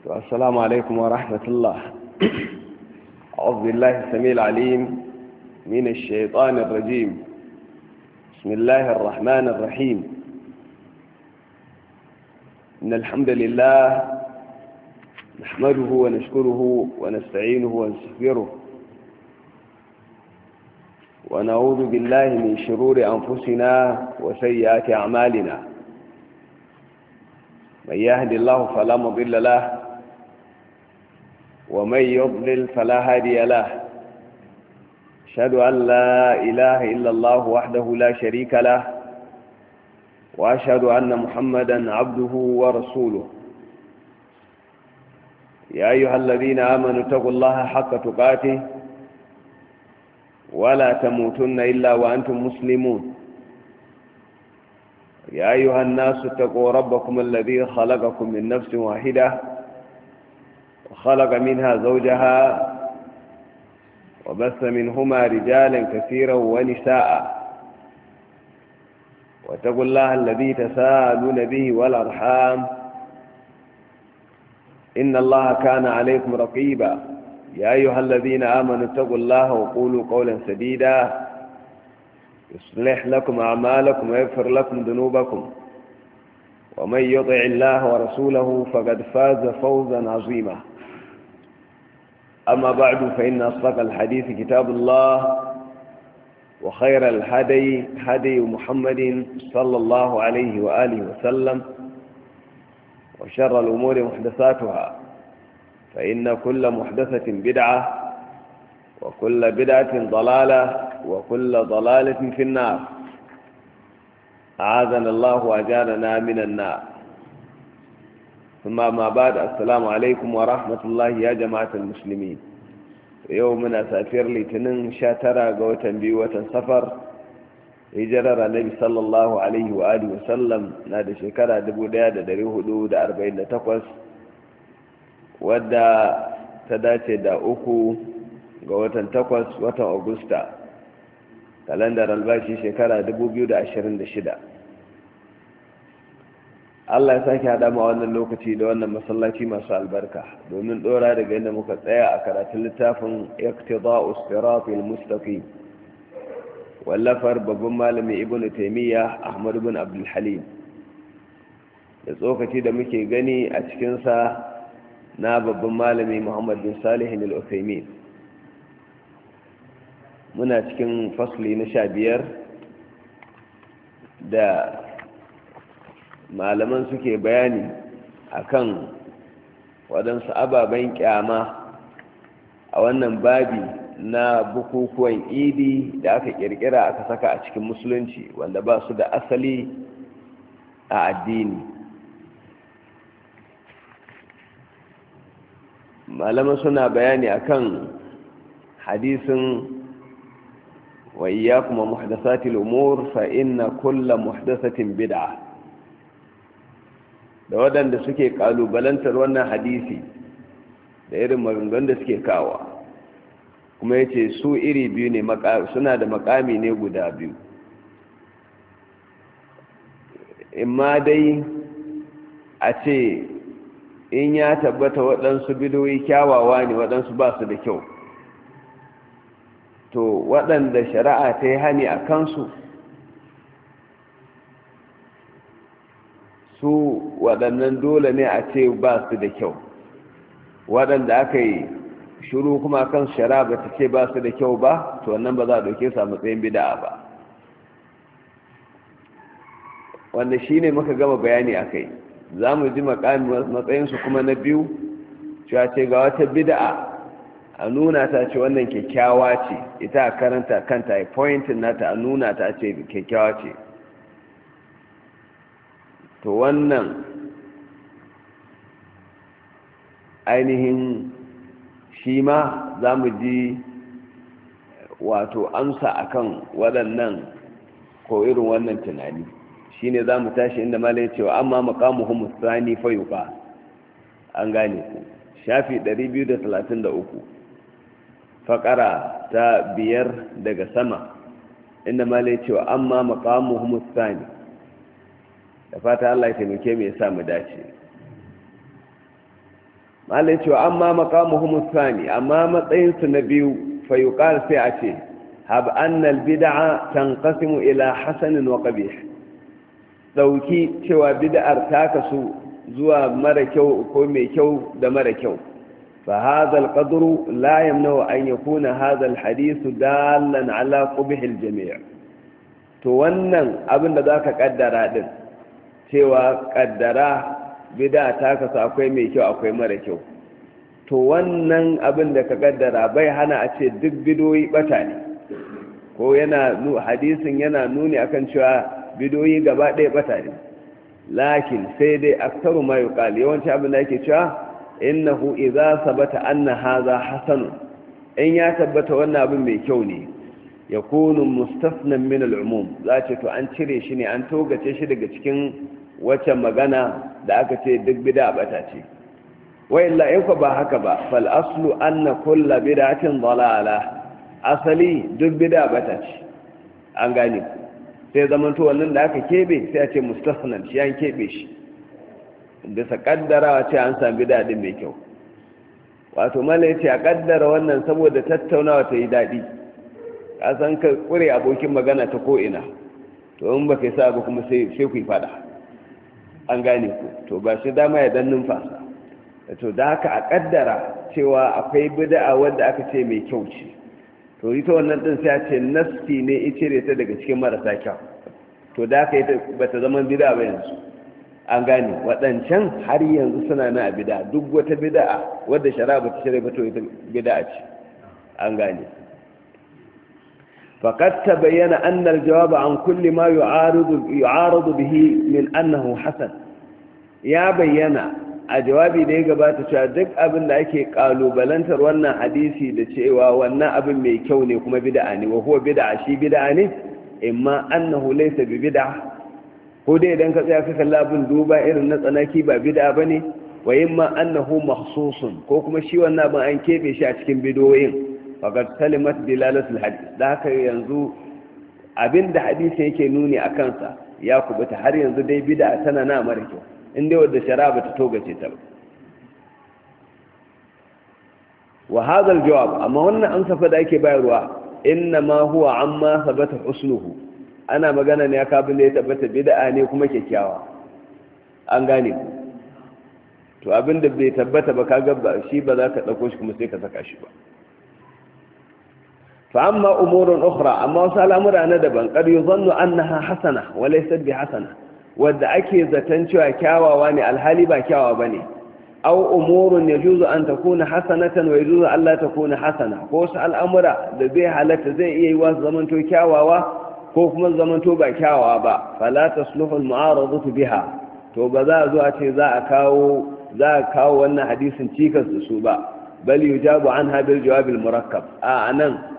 السلام عليكم ورحمة الله. أعوذ بالله السميع العليم من الشيطان الرجيم. بسم الله الرحمن الرحيم. إن الحمد لله نحمده ونشكره ونستعينه ونستغفره ونعوذ بالله من شرور أنفسنا وسيئات أعمالنا. من يهد الله فلا مضل له ومن يضلل فلا هادي له. أشهد أن لا إله إلا الله وحده لا شريك له وأشهد أن محمدا عبده ورسوله. يا أيها الذين آمنوا اتقوا الله حق تقاته ولا تموتن إلا وأنتم مسلمون. يا أيها الناس اتقوا ربكم الذي خلقكم من نفس واحدة وخلق منها زوجها وبث منهما رجالا كثيرا ونساء. واتقوا الله الذي تساءلون به والأرحام إن الله كان عليكم رقيبا. يا أيها الذين آمنوا اتقوا الله وقولوا قولا سديدا يصلح لكم أعمالكم ويغفر لكم ذنوبكم ومن يطع الله ورسوله فقد فاز فوزا عظيما. أما بعد فإن أصدق الحديث كتاب الله وخير الهدي هدي محمد صلى الله عليه وآله وسلم وشر الأمور محدثاتها فإن كل محدثة بدعة وكل بدعة ضلالة وكل ضلالة في النار. أعاذنا الله وأجارنا من النار. ثم ما بعد السلام عليكم ورحمة الله يا جماعة المسلمين. يومنا سافر لتنين شاترا قوة بيوة سفر هجرر النبي صلى الله عليه وآله وسلم نادي شكرا دبو دادا دريه دود 48 wadda ta dace da 3 ga watan 8 watan Agusta kalandar albashi shekara 2026. Allah ya sake haɗa ma wannan lokaci da wannan masallaci masu albarka domin ɗora daga inda muka tsaya a karatun littafin iqtida'us siratal mustaqim wallafar babban malami ibnu taymiya ahmad ibn abdul halim da tsokaci da muke gani a cikin sa na babban malami muhammad bin salih al-uthaymin. muna cikin fasli na 15 da malaman suke bayani akan waɗansu ababen kyama a wannan babi na bukukuwan idi da aka kirkira aka saka a cikin musulunci wanda ba su da asali a addini. malaman suna bayani akan hadisin wa iyyakum muhdathatil umur fa inna kulla muhdathatin bid'ah, da waɗanda suke ƙalubalantar wannan hadisi da irin maganganun da suke kawa, kuma ya ce su iri biyu ne, suna da makami ne guda biyu. imma dai a ce in ya tabbata waɗansu bidoyi kyawawa ne waɗansu ba su da kyau, to waɗanda shari'a ta yi hani a kansu su waɗannan dole ne a ce ba su da kyau, waɗanda aka yi shiru kuma kan shari'a ba ta ce ba su da kyau ba, to wannan ba za a ɗauke su a matsayin bida'a ba. wanda shi ne muka gama bayani a kai. za mu ji matsayinsu kuma na biyu cewa ce ga wata bida'a a nuna ta ce wannan kyakkyawa ce, ita a karanta kanta a pointin nata a nuna ta ce kyakkyawa ce, to wannan ainihin shi ma za mu ji wato amsa akan waɗannan ko irin wannan tunani. shi ne za mu tashi inda malai cewa amma maqamuhum musani fayuqa, an gane ku shafi 233 faƙara ta 5 daga sama inda malai cewa amma maqamuhum musani. da fata Allah ya taimake mu ya sa mu dace. malai cewa amma maqamuhum thani amma matsayin su na biyu fa yuqal sai a ce hab anna al bid'a tanqasimu ila hasan wa qabih dauki cewa bid'ar ta kasu zuwa mara kyau ko mai kyau da mara kyau fa hadha al qadru la yamna'u an yakuna hadha al hadith dallan ala qubih al jami' to wannan abin da zaka kaddara din cewa kaddara bida ta kasu akwai mai kyau akwai mara kyau to wannan abin da ka kaddara bai hana a ce duk bidoyi bata ne ko yana hadisin yana nuni akan cewa bidoyi gaba ɗaya bata ne lakin sai dai aktaru ma yuqal yawanci abin da yake cewa innahu idza sabata anna hadha hasan in ya tabbata wannan abin mai kyau ne yakunu mustafnan min al-umum zace to an cire shi ne an togace shi daga cikin wacce magana da aka ce duk bid'a bata ce wa illa in ba haka ba fal aslu anna kullu bid'atin dalala asali duk bid'a bata ce an gane sai zaman to wannan da aka kebe sai a ce mustafnan shi an kebe shi da sa kaddara ce an san bid'a din mai kyau wato mala yace a kaddara wannan saboda tattaunawa ta yi dadi ka san ka kure abokin magana ta ko ina to in baka sa ba kuma sai ku yi fada an gane ku to ba shi dama ya dan numfasa to da haka a kaddara cewa akwai bid'a wanda aka ce mai kyau ce to ita wannan din sai a ce nafsi ne icire ta daga cikin marasa kyau to da haka ita bata zama bid'a ba yanzu an gane wadancan har yanzu suna na bid'a duk wata bid'a wadda shari'a bata shirye ba to ita bid'a ce an gane فقد تبين أن الجواب عن كل ما يعارض به من أنه حسن يا بينا الجوابي ده gabata cewa duk abin da ake kalubalantar wannan hadisi da cewa wannan abin mai kyau ne kuma bid'a ne wa huwa bid'a shi bid'a ne imma annahu laysa bi bid'a ko dai idan ka tsaya ka kalla abin duba irin na tsanaki ba bid'a bane wa imma annahu mahsusun ko kuma shi wannan abin an kebe shi a cikin bidoyin faƙar salimat dilalatul hadis da haka yanzu abinda hadisi yake nuni a kansa ya kubuta har yanzu dai bid'a tana na mara kyau inda wadda shari'a bata togace ta ba wa hadha aljawab amma wannan amsa fa da ake bayarwa inna ma huwa amma sabata husnuhu ana magana ne aka abin da ya tabbata bid'a ne kuma kyakkyawa an gane ku to abinda bai tabbata ba kaga ba shi ba za ka dauko shi kuma sai ka saka shi ba فأما أمور أخرى أما وسأل أمر أنا دبا قد يظن أنها حسنة وليست بحسنة ودعكي زتنشوا كاوا واني الهالبا كاوا بني أو أمور يجوز أن تكون حسنة ويجوز أن لا تكون حسنة وسأل أمر دبيها لتزي إيواز زمنتو كاوا وكوكما زمنتو با كاوا با فلا تصلح المعارضة بها توبذا زواتي ذا كاو وأن حديث تيكس سوبا بل يجاب عنها بالجواب المركب أنا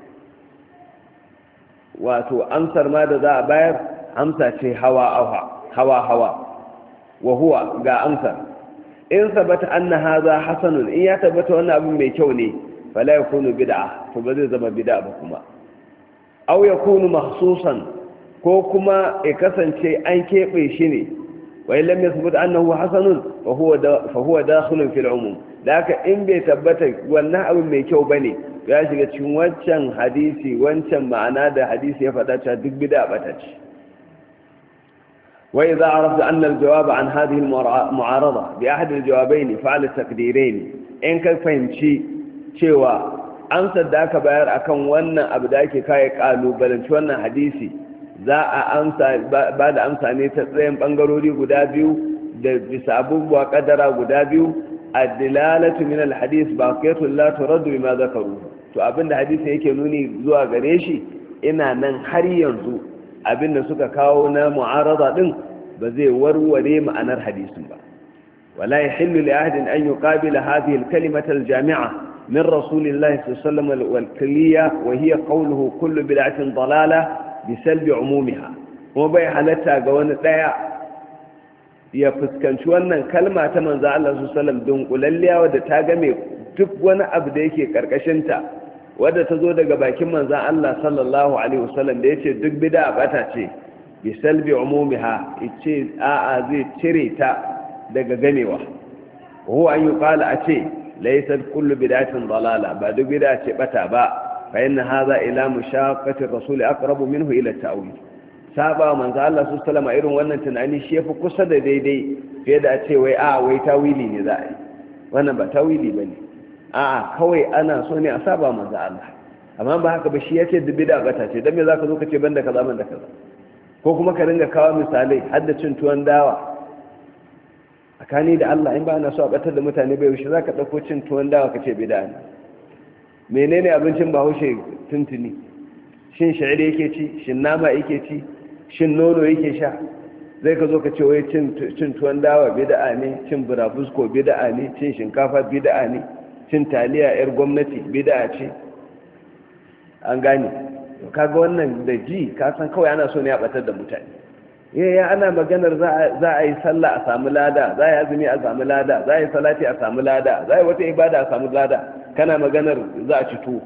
wato amsar ma da za a bayar amsa ce hawa wa huwa ga amsar in sabata anna hadha hasanun in ya tabbata wannan abin mai kyau ne fala yakunu bid'a to ba zai zama bid'a ba kuma aw yakunu mahsusan ko kuma ya kasance an kebe shi ne wa lam yathbut annahu hasanun fa huwa dakhilun fil umum laka in bai tabbata wannan abin mai kyau bane ya shiga cikin wancan hadisi wancan ma'ana da hadisi ya faɗa cewa duk bid'a bata ce wa idza arafta anna al-jawab an hadhihi al-mu'arada bi ahad al-jawabayn fa'al at-taqdirayn in ka fahimci cewa amsar da aka bayar akan wannan abu da ake kai kalubalanci wannan hadisi za a amsa ba da amsa ne ta tsayin bangarori guda biyu da bisa abubuwa kadara guda biyu ad-dilalatu min al-hadith baqiyatu la turaddu bima dhakaru to abinda hadisi yake nuni zuwa gare shi ina nan har yanzu abinda suka kawo na mu'arada din ba zai warware ma'anar hadisin ba wala yahillu li ahadin an yuqabila hadhihi al-kalimata al-jami'a min rasulillahi sallallahu alaihi wasallam wal-kulliya wa hiya qawluhu kullu bid'atin dalalah bi salbi umumiha kuma bai halatta ga wani daya ya fuskanci wannan kalma ta manzo Allah sallallahu alaihi wasallam dunkulalliya wadda ta game duk wani abu da yake karkashin ta wadda ta zo daga bakin manzan Allah sallallahu Alaihi wasallam da ya ce duk bida bata ce bi salbi umumiha ice a'a zai cire ta daga gamewa huwa an yuqala ace laysat kullu bid'atin dalala ba duk bid'a ce bata ba fa inna hadha ila mushaqqati ar-rasul aqrabu minhu ila at-ta'wil saba manzo Allah sallallahu alaihi irin wannan tunani shi yafi kusa da daidai fiye da a ce wai wai tawili ne za a yi wannan ba tawili bane kawai ana so ne a saba manzo Allah amma ba haka ba shi yace da bid'a bata ce dan me zaka zo ka ce banda kaza banda kaza ko kuma ka ringa kawo misalai hadda cin tuwon dawa akani da Allah in ba ana so a batar da mutane bai wuce zaka dauko cin tuwon dawa ka ce bid'a ne menene abincin Bahaushe tuntuni shin sha'iri yake ci shin nama yake ci shin nono yake sha zai ka zo ka ce wai cin tuwon dawa bid'a ne cin burabusko bid'a ne cin shinkafa bid'a ne cin taliya yar gwamnati bid'a ce an gane kaga wannan da ji ka san kawai ana so ne a batar da mutane ya ana maganar za a yi sallah a samu lada za a yi azumi a samu lada za a yi salati a samu lada za a yi wata ibada a samu lada kana maganar za a ci tuwo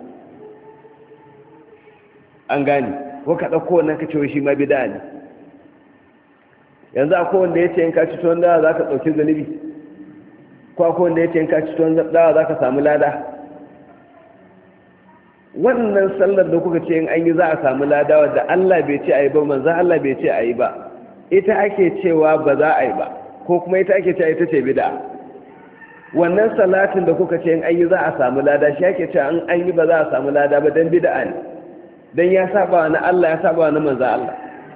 an gane ko ka ɗauko wannan ka ce shi ma bida ne yanzu akwai wanda ya ce in ka ci tuwon dawa za ka ɗauki zunubi ko akwai wanda ya ce in ka ci tuwon dawa za ka samu lada wannan sallar da kuka ce in an yi za a samu lada wadda Allah bai ce a yi ba manzan Allah bai ce a yi ba ita ake cewa ba za a yi ba ko kuma ita ake cewa ita ce bida wannan salatin da kuka ce in an yi za a samu lada shi ake cewa in an yi ba za a samu lada ba don bida ne don ya saba na Allah ya saba na manzan Allah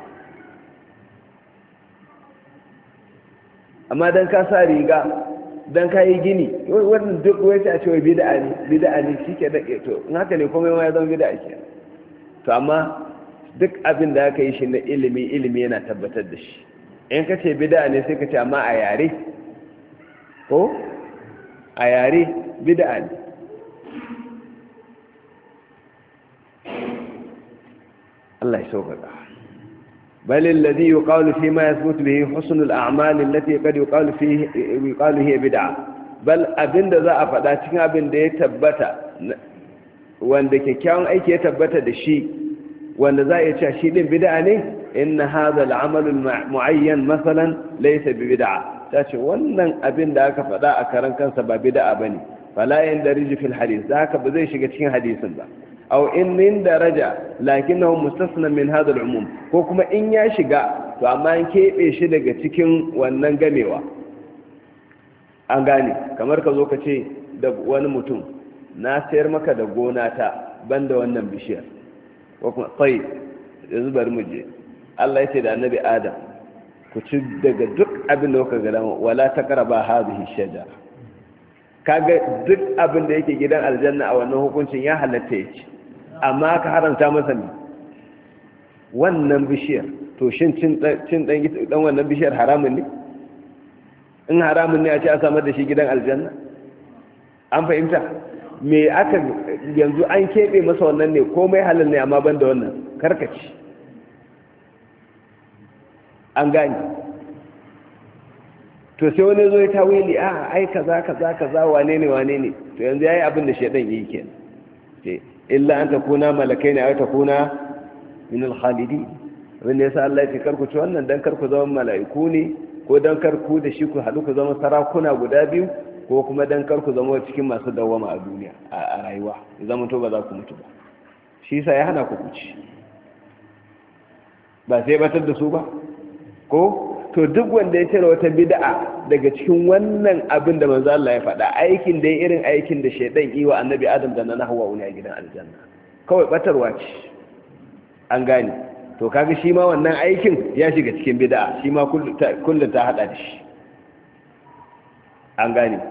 amma don ka sa riga don ka yi gini wannan duk wai a cewa bida ne shi ke daɗe to in haka ne kuma ya zama bida ke to amma duk abin da aka yi shi na ilimi yana tabbatar da shi in ka ce bida ne sai ka ce amma a yare ko a yare bida ne Allah ya sauƙaƙa بل الذي يقال فيما يثبت به حسن الأعمال التي قد يقال هي بدعة بل أبن ذا أفدا cikin abin da ya tabbata wanda kyakkyawan aiki ya tabbata da shi wanda za a iya cewa shi din bid'a ne inna hadha al-amal al-mu'ayyan masalan laysa bi bid'a tace wannan abin da aka faɗa a karan kansa ba bid'a bane fala yandarij fil hadith zaka ba zai shiga cikin hadisin ba aw in min daraja lakinnahu mustasna min hadha al-umum ko kuma in ya shiga to amma an kebe shi daga cikin wannan gamewa an gane kamar ka zo ka ce da wani mutum na sayar maka da gona ta banda wannan bishiyar ko kuma sai yanzu bari mu je Allah ya ce da annabi Adam ku ci daga duk abin da kuka ga wala taqraba hadhihi shajara kaga duk abin da yake gidan aljanna a wannan hukuncin ya halatta ya ci amma ka haramta masa ne wannan bishiyar to shin cin dan wannan bishiyar haramun ne in haramun ne a ce a samar da shi gidan aljanna an fahimta me aka yanzu an keɓe masa wannan ne komai halal ne amma ban da wannan karkaci an gani to sai wani zo ya tawili ai kaza wane ne to yanzu yayi abin da shedan yake kenan illa an takuna malakaini ay takuna min al-khalidin wanda yasa Allah ya ce karku ci wannan dan karku zama malaiku ne ko dan karku da shi ku hadu ku zama sarakuna guda biyu ko kuma dan karku zama cikin masu dawama a duniya a rayuwa zaman to ba za ku mutu ba shi yasa ya hana ku kuci ba sai batar da su ba ko to duk wanda ya cire wata bid'a daga cikin wannan abin da manzo Allah ya faɗa aikin da irin aikin da shedan yi wa annabi Adam da na Hawwa ne a gidan aljanna kawai batarwa ce an gane to kaga shi ma wannan aikin ya shiga cikin bid'a shi ma kullu ta hada da shi an gane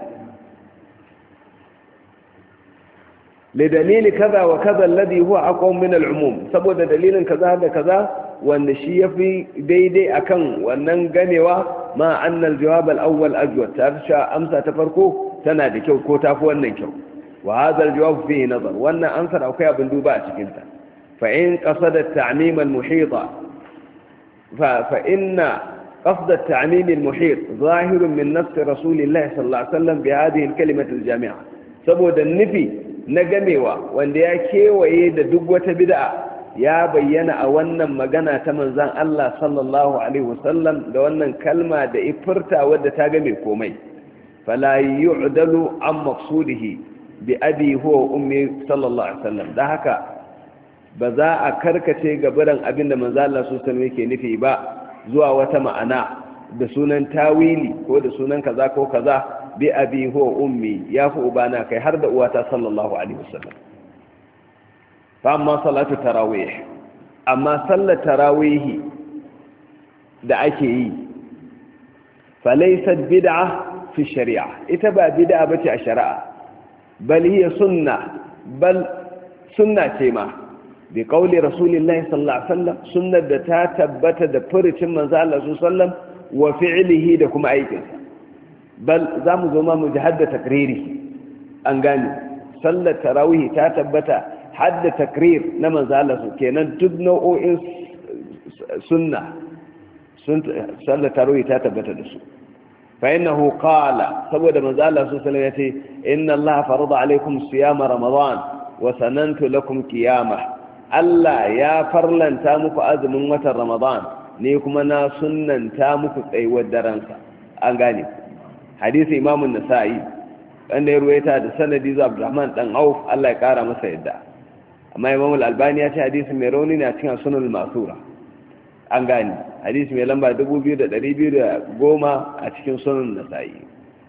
le dalili kaza wa kaza alladhi huwa aqwam min al-umum saboda dalilin kaza da kaza wanda shi ya fi daidai akan wannan ganewa ma annal jawab al-awwal ajwad ta amsa ta farko tana da kyau ko tafi wannan kyau wa hadha al-jawab fihi nazar wannan amsar akwai abin duba a cikin ta fa in qasada at-ta'mim al-muhita fa inna qasd at-ta'mim al-muhit zahir min nafs rasulillah sallallahu alaihi wasallam bi hadhihi al-kalimah al-jami'a saboda nufi na gamewa wanda ya kewaye da duk wata bid'a ya bayyana a wannan magana ta manzan Allah sallallahu alaihi wasallam da wannan kalma da ifurta wadda ta game komai fala yu'dalu an maqsudihi bi abi huwa ummi sallallahu alaihi wasallam da haka ba za a karkace gabaran abinda manzo Allah sallallahu alaihi wasallam yake nufi ba zuwa wata ma'ana da sunan tawili ko da sunan kaza ko kaza bi abi huwa ummi ya fi ubana kai har da uwata sallallahu alaihi wasallam fa amma salatu tarawih amma sallar tarawih da ake yi fa laysat bid'a fi shari'a ita ba bid'a bace a shari'a bal hiya sunna ce ma bi qawli rasulillahi sallallahu alaihi wasallam sunnar da ta tabbata da furucin manzo Allah sallallahu alaihi wasallam wa fi'lihi da kuma aikinsa bal zamu zo ma mu ji hadda takriri an gane sallar tarawih ta tabbata hadda takrir na manzo Allah kenan duk nau'o'in sunna sallar tarawih ta tabbata da su fa innahu qala saboda manzo Allah sallallahu alaihi wasallam yace inna Allah farada alaikum siyama ramadan wa sanantu lakum qiyamah Allah ya farlanta muku azumin watan ramadan ne kuma na sunnanta muku tsayuwar daransa an gane hadisi imamun nasa'i wanda ya ruwaita da sanadi zuwa Abdurrahman dan Auf Allah ya kara masa yadda amma Imam al-Albani ya ce hadisi mai rauni ne a cikin sunan al-Masura an gane hadisi mai lamba 2210 a cikin sunan nasa'i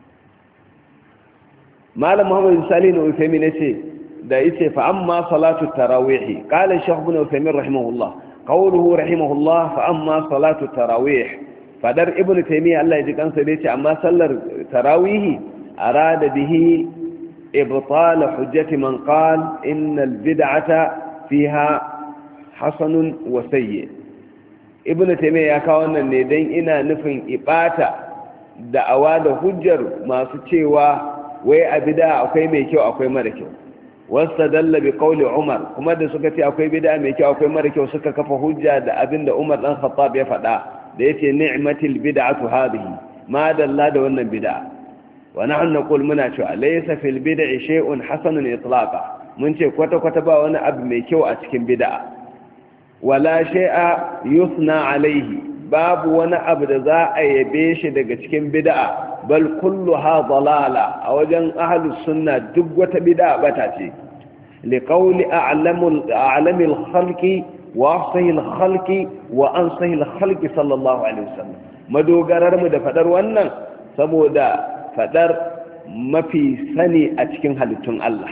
malam Muhammad Salih ibn Uthaymeen ce da yace fa amma salatu tarawih qala Shaykh ibn Uthaymeen rahimahullah qawluhu rahimahullah fa amma salatu tarawih fadar ibn Taymiyyah Allah ya ji kansa da yace amma sallar tarawih arada bihi ibtal hujjati man qala innal bid'ata fiha hasanun wa sayyi ibn Taymiyyah ya kawo wannan ne dan ina nufin ibata da'awa da hujjar masu cewa wai a bid'a akwai mai kyau akwai mara kyau wastadalla bi qawli Umar kuma da suka ce akwai bid'a mai kyau akwai mara kyau suka kafa hujja da abinda Umar dan Khattab ya faɗa da yace ni'matil bid'atu hadhihi ma dalla da wannan bid'a wa nahnu naqul muna cewa laysa fil bid'i shay'un hasanun itlaqa mun ce kwata kwata ba wani abu mai kyau a cikin bid'a wala shay'a yusna alayhi babu wani abu da za a yabe shi daga cikin bid'a bal kulluha dalala a wajen ahlus sunna duk wata bid'a bata ce li qawli a'lamil khalqi wa afsahil khalqi wa ansahil khalqi sallallahu alaihi wasallam madogarar mu da fadar wannan saboda fadar mafi sani a cikin halittun Allah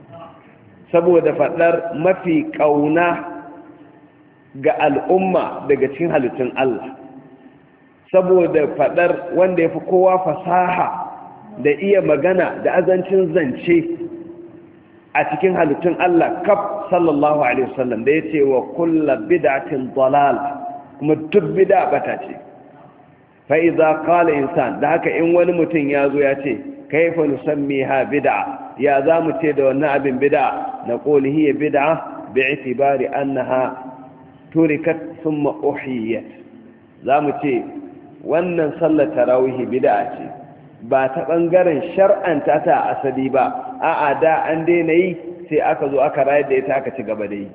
saboda fadar mafi kauna ga al'umma daga cikin halittun Allah saboda fadar wanda ya fi kowa fasaha da iya magana da azancin zance a cikin halittun Allah kaf sallallahu alaihi wasallam da ya ce wa kulla bid'atin dalal kuma duk bid'a bata ce fa idza qala insan da haka in wani mutum ya zo ya ce kaifa nusammiha bid'a ya za mu ce da wannan abin bid'a na qoli hiya bid'a bi'tibari annaha turikat thumma uhiyat za mu ce wannan sallar tarawih bid'a ce ba ta bangaren shar'anta ta asali ba a'a da an daina yi sai aka zo aka rayar da ita aka ci gaba da yi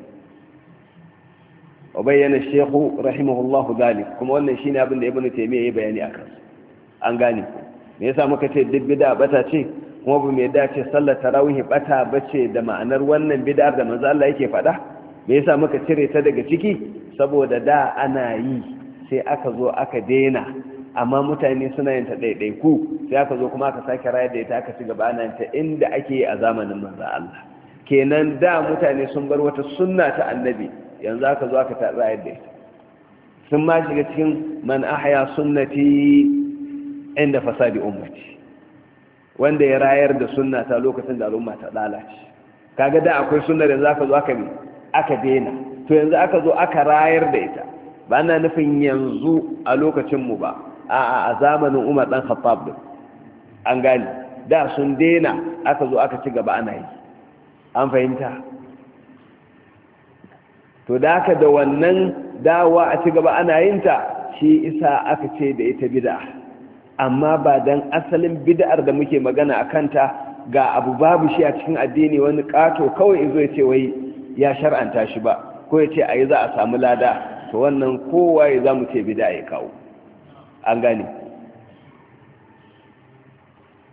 wa bayyana shaykhu rahimahullahu zalik kuma wannan shine abin da ibnu taymiyyah ya bayani akan an gane me yasa muka ce duk bid'a bata ce kuma ba me dace sallar tarawih bata bace da ma'anar wannan bid'ar da manzo Allah yake faɗa me yasa muka cire ta daga ciki saboda da ana yi sai aka zo aka daina amma mutane suna yin ta ɗaiɗaiku sai aka zo kuma aka sake rayar da ita aka ci gaba nan ta inda ake yi a zamanin manzo Allah kenan da mutane sun bar wata sunna ta annabi yanzu aka zo aka ta rayar da ita sun ma shiga cikin man ahya sunnati inda fasadi ummati wanda ya rayar da sunna ta lokacin da al'umma ta lalace kaga da akwai sunnar yanzu aka zo aka daina to yanzu aka zo aka rayar da ita ba na nufin yanzu a lokacinmu ba a zamanin Umar dan Khattab din an gani da sun daina aka zo aka ci gaba ana yi an fahimta to da aka da wannan dawa a ci gaba ana yin ta shi isa aka ce da ita bid'a amma ba dan asalin bid'ar da muke magana akan ta ga abu babu shi a cikin addini wani kato kawai izo ya ce wai ya shar'anta shi ba ko ya ce ayi za a samu lada to wannan kowa ya zamu ce bid'a ya kawo an gane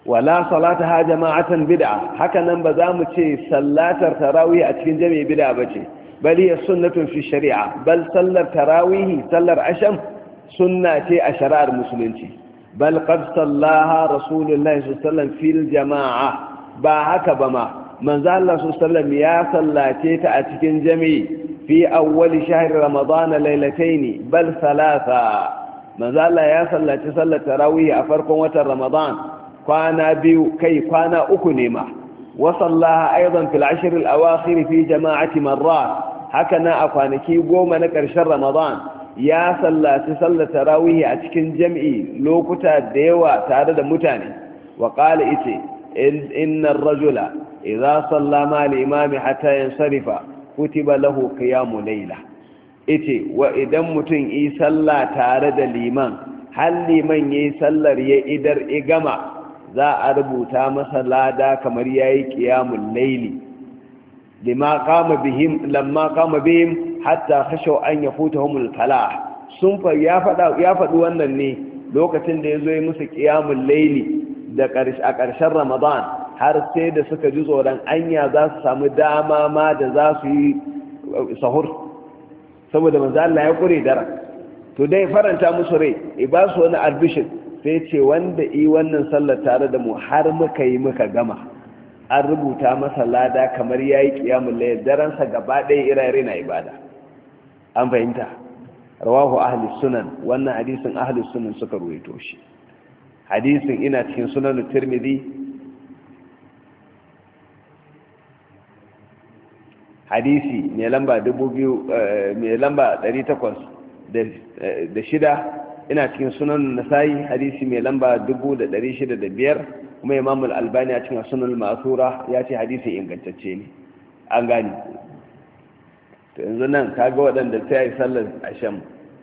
wala salataha jama'atan bid'a haka nan ba za mu ce sallatar tarawih a cikin jami'i bid'a bace bal hiya sunnatun fi shari'a bal sallar tarawih sallar asham sunna ce a shari'ar musulunci bal qad sallaha rasulullahi sallallahu alaihi wasallam fil jama'a ba haka ba ma manzo Allah sallallahu alaihi wasallam ya sallace ta a cikin jami'i fi awwal shahr ramadan laylatayn bal thalatha manzo Allah ya sallaci sallar tarawih a farkon watan ramadan kwana biyu kai kwana uku ne ma wa sallaha aidan fil ashr al awakhir fi jama'ati marrat haka na a kwanaki 10 na karshen ramadan ya sallaci sallar tarawih a cikin jami'i lokuta da yawa tare da mutane wa qala ite inna ar-rajula idha salla ma al-imam hatta yansarifa kutiba lahu qiyamul layla ite wa idan mutun yi salla tare da liman har liman yayi sallar ya idar igama za a rubuta masa lada kamar yayi qiyamul layli lamma qama bihim hatta khashaw an yafutahum al-falah sun fa ya faɗi wannan ne lokacin da yazo yi musu qiyamul layli da a ƙarshen ramadan har sai da suka ji tsoron anya za su samu dama ma da za su yi sahur saboda manzo Allah ya kure dara to dai faranta musu rai ba su wani albishin sai ce wanda yi wannan sallar tare da mu har muka yi muka gama an rubuta masa lada kamar yayi qiyamul layl daren sa gaba ɗaya irare na ibada an fahimta rawahu ahli sunan wannan hadisin ahli sunan suka ruwaito shi hadisin ina cikin sunan tirmidhi hadisi mai lamba 806 ina cikin sunan nasa'i hadisi mai lamba 605 kuma imam al-albani a cikin sunan al-ma'thura ya ce hadisi ingantacce ne an gani to yanzu nan kaga waɗanda sai yi sallar asham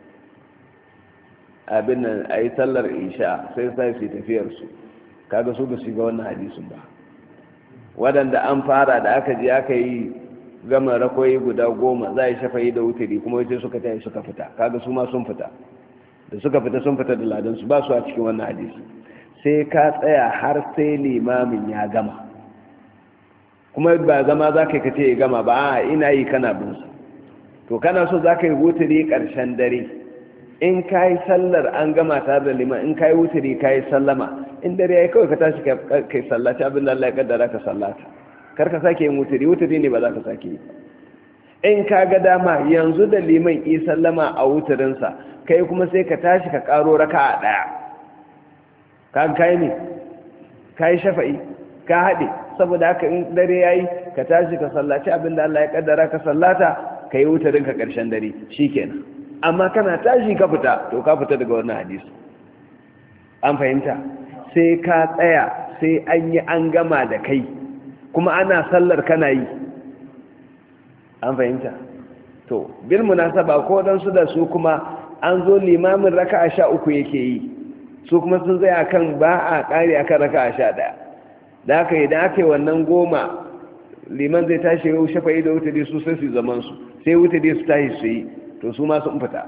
abin nan a yi sallar isha sai su tafiyar su kaga su ba su ga wannan hadisin ba waɗanda an fara da aka je aka yi gama rakoyi guda 10 za a yi shafayi da wuturi kuma wace suka tayi suka fita kaga su ma sun fita da suka fita sun fita da ladansu ba su a cikin wannan hadisi sai ka tsaya har sai limamin ya gama kuma ba zama za ka kace ya gama ba a ina yi kana bin su to kana so za ka yi wuturi ƙarshen dare in ka yi sallar an gama tare da liman in ka yi wuturi ka yi sallama in dare ya yi kawai ka tashi kai sallaci abin da Allah ya kaddara ka sallata kar ka sake yin wuturi ne ba za ka sake yi in ka ga dama yanzu da liman yi sallama a wuturinsa kai kuma sai ka tashi ka karo raka a ɗaya ka kai ne ka yi shafa'i ka haɗe saboda haka in dare ya yi ka tashi ka sallaci abin da Allah ya kaddara ka sallata ka yi wuturinka ƙarshen dare shi kenan amma kana tashi ka fita to ka fita daga wannan hadisi an fahimta sai ka tsaya sai an yi an gama da kai kuma ana sallar kana yi an fahimta to bil munasaba ko dan su da su kuma an zo limamin raka'a 13 yake yi su kuma sun tsaya kan ba a kare akan raka'a 11 da haka idan aka yi wannan 10 liman zai tashi yau shafa'i da wuturi su sai su zaman su sai wuturi su tashi su yi to su ma sun fita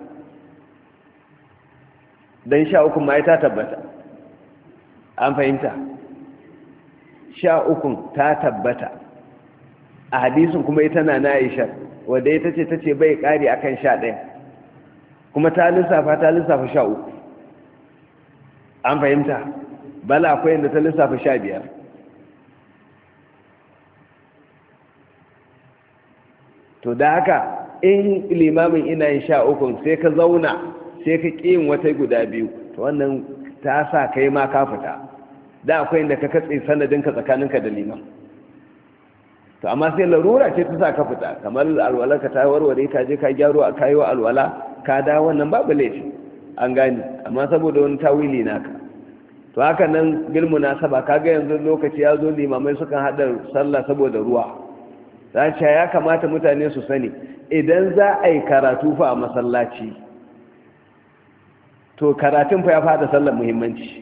dan 13 ma ta tabbata an fahimta 13 ta tabbata a hadisin kuma ita na Aisha wadda ita ce tace bai kari akan 11 kuma ta lissafa 13 an fahimta bala akwai inda ta lissafa 15 to da haka in limamin ina yin 13 sai ka zauna sai ka kiyin wata guda biyu to wannan ta sa kai ma ka fita da akwai inda ka katse sanadinka tsakaninka da liman to amma sai larura ce ta sa ka fita kamar alwalarka ta warware ka je ka gyaro a kayo alwala ka da wannan babu laifi an gani amma saboda wani tawili naka to haka nan bil munasaba kaga yanzu lokaci ya zo limamai sukan hada sallah saboda ruwa sace ya kamata mutane su sani idan za a yi karatu fa a masallaci to karatun fa ya fada sallar muhimmanci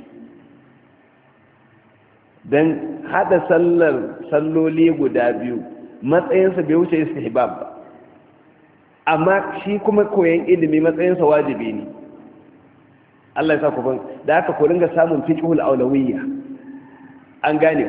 don hada salloli guda biyu matsayinsa bai wuce istihbab ba amma shi kuma koyon ilimi matsayinsa wajibi ne Allah ya sa ku ban da aka ku ringa samun fiqhul aulawiyya an gane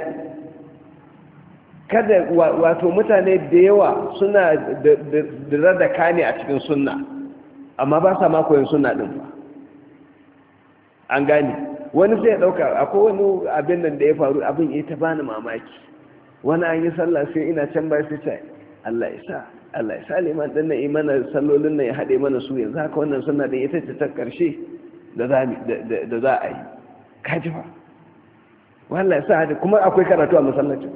kada wato mutane da yawa suna da kane a cikin sunna amma ba sa makoyin sunna din ba an gane wani sai ya dauka akwai wani abin nan da ya faru abin ya ta bani mamaki wani an yi sallah sai ina can ba sai ce Allah ya sa liman din nan imana sallolin nan ya hade mana su yanzu haka wannan sunna din ita ce ta karshe da za a yi kaji fa wallahi sa kuma akwai karatu a masallacin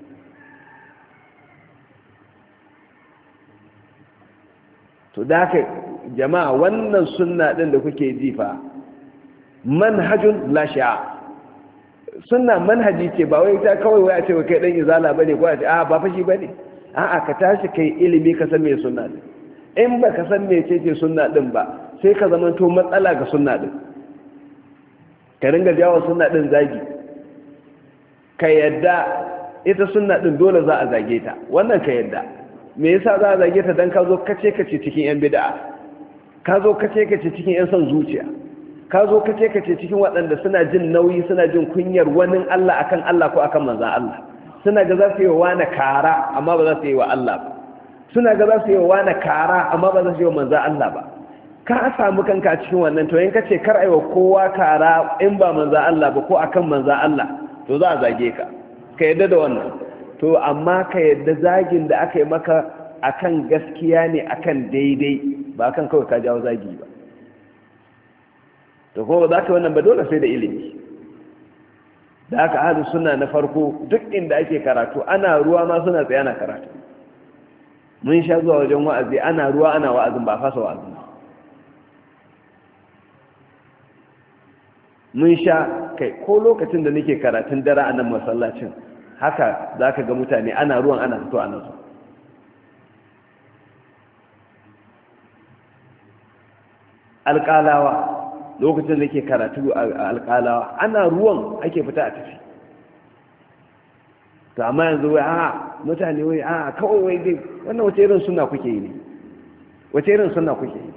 to da haka jama'a wannan sunna din da kuke ji fa manhajun la sha'a sunna manhaji ce ba wai ta kawai wai a ce kai dan izala bane ko a ce a ba fashi bane a'a ka tashi kai ilimi ka san me sunna din in ba ka san me ce sunna din ba sai ka zama to matsala ga sunna din ka ringa jawo sunna din zagi ka yadda ita sunna din dole za a zage ta wannan ka yadda me yasa za a zage ta dan ka zo kace cikin yan bid'a ka zo kace cikin yan son zuciya ka zo kace cikin waɗanda suna jin nauyi suna jin kunyar wani Allah akan Allah ko akan manzon Allah suna ga za su yi wa wani kara amma ba za su yi wa Allah ba suna ga za su yi wa wani kara amma ba za su yi wa manzon Allah ba ka samu kanka cikin wannan to in kace kar aiwa kowa kara in ba manzon Allah ba ko akan manzon Allah to za a zage ka ka yadda da wannan to amma ka yadda zagin da aka yi maka akan gaskiya ne akan daidai ba akan kawai ka jawo zagi ba to kuma za ka wannan ba dole sai da ilimi da aka hadu suna na farko duk inda ake karatu ana ruwa ma suna tsaye ana karatu mun sha zuwa wajen wa'azi ana ruwa ana wa'azin ba fasa wa'azin mun sha kai ko lokacin da nake karatun dare a nan masallacin haka za ka ga mutane ana ruwan ana fito ana su alƙalawa lokacin da ke karatu a alƙalawa ana ruwan ake fita a tafi to amma yanzu wai mutane wai kawai wai dai wannan wace irin suna kuke yi ne wace irin suna kuke yi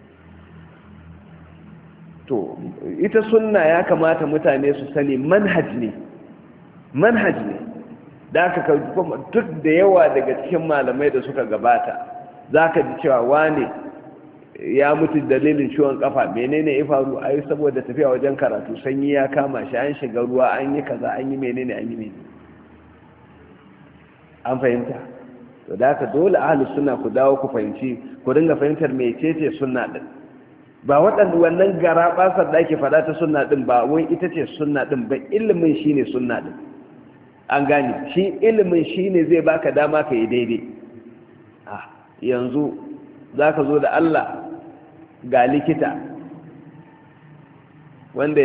to ita sunna ya kamata mutane su sani manhaj ne da aka duk da yawa daga cikin malamai da suka gabata za ka ji cewa wane ya mutu dalilin ciwon kafa menene ya faru a yi saboda tafiya wajen karatu sanyi ya kama shi an shiga ruwa an yi kaza an yi menene an fahimta to da aka dole ahlus sunna ku dawo ku fahimci ku dinga fahimtar mecece sunna din ba waɗanda wannan gara basar da ake faɗa ta sunna din ba wai ita ce sunna din ba ilimin shine sunna din an gane shi ilimin shine zai baka dama ka yi daidai yanzu zaka zo da Allah ga likita wanda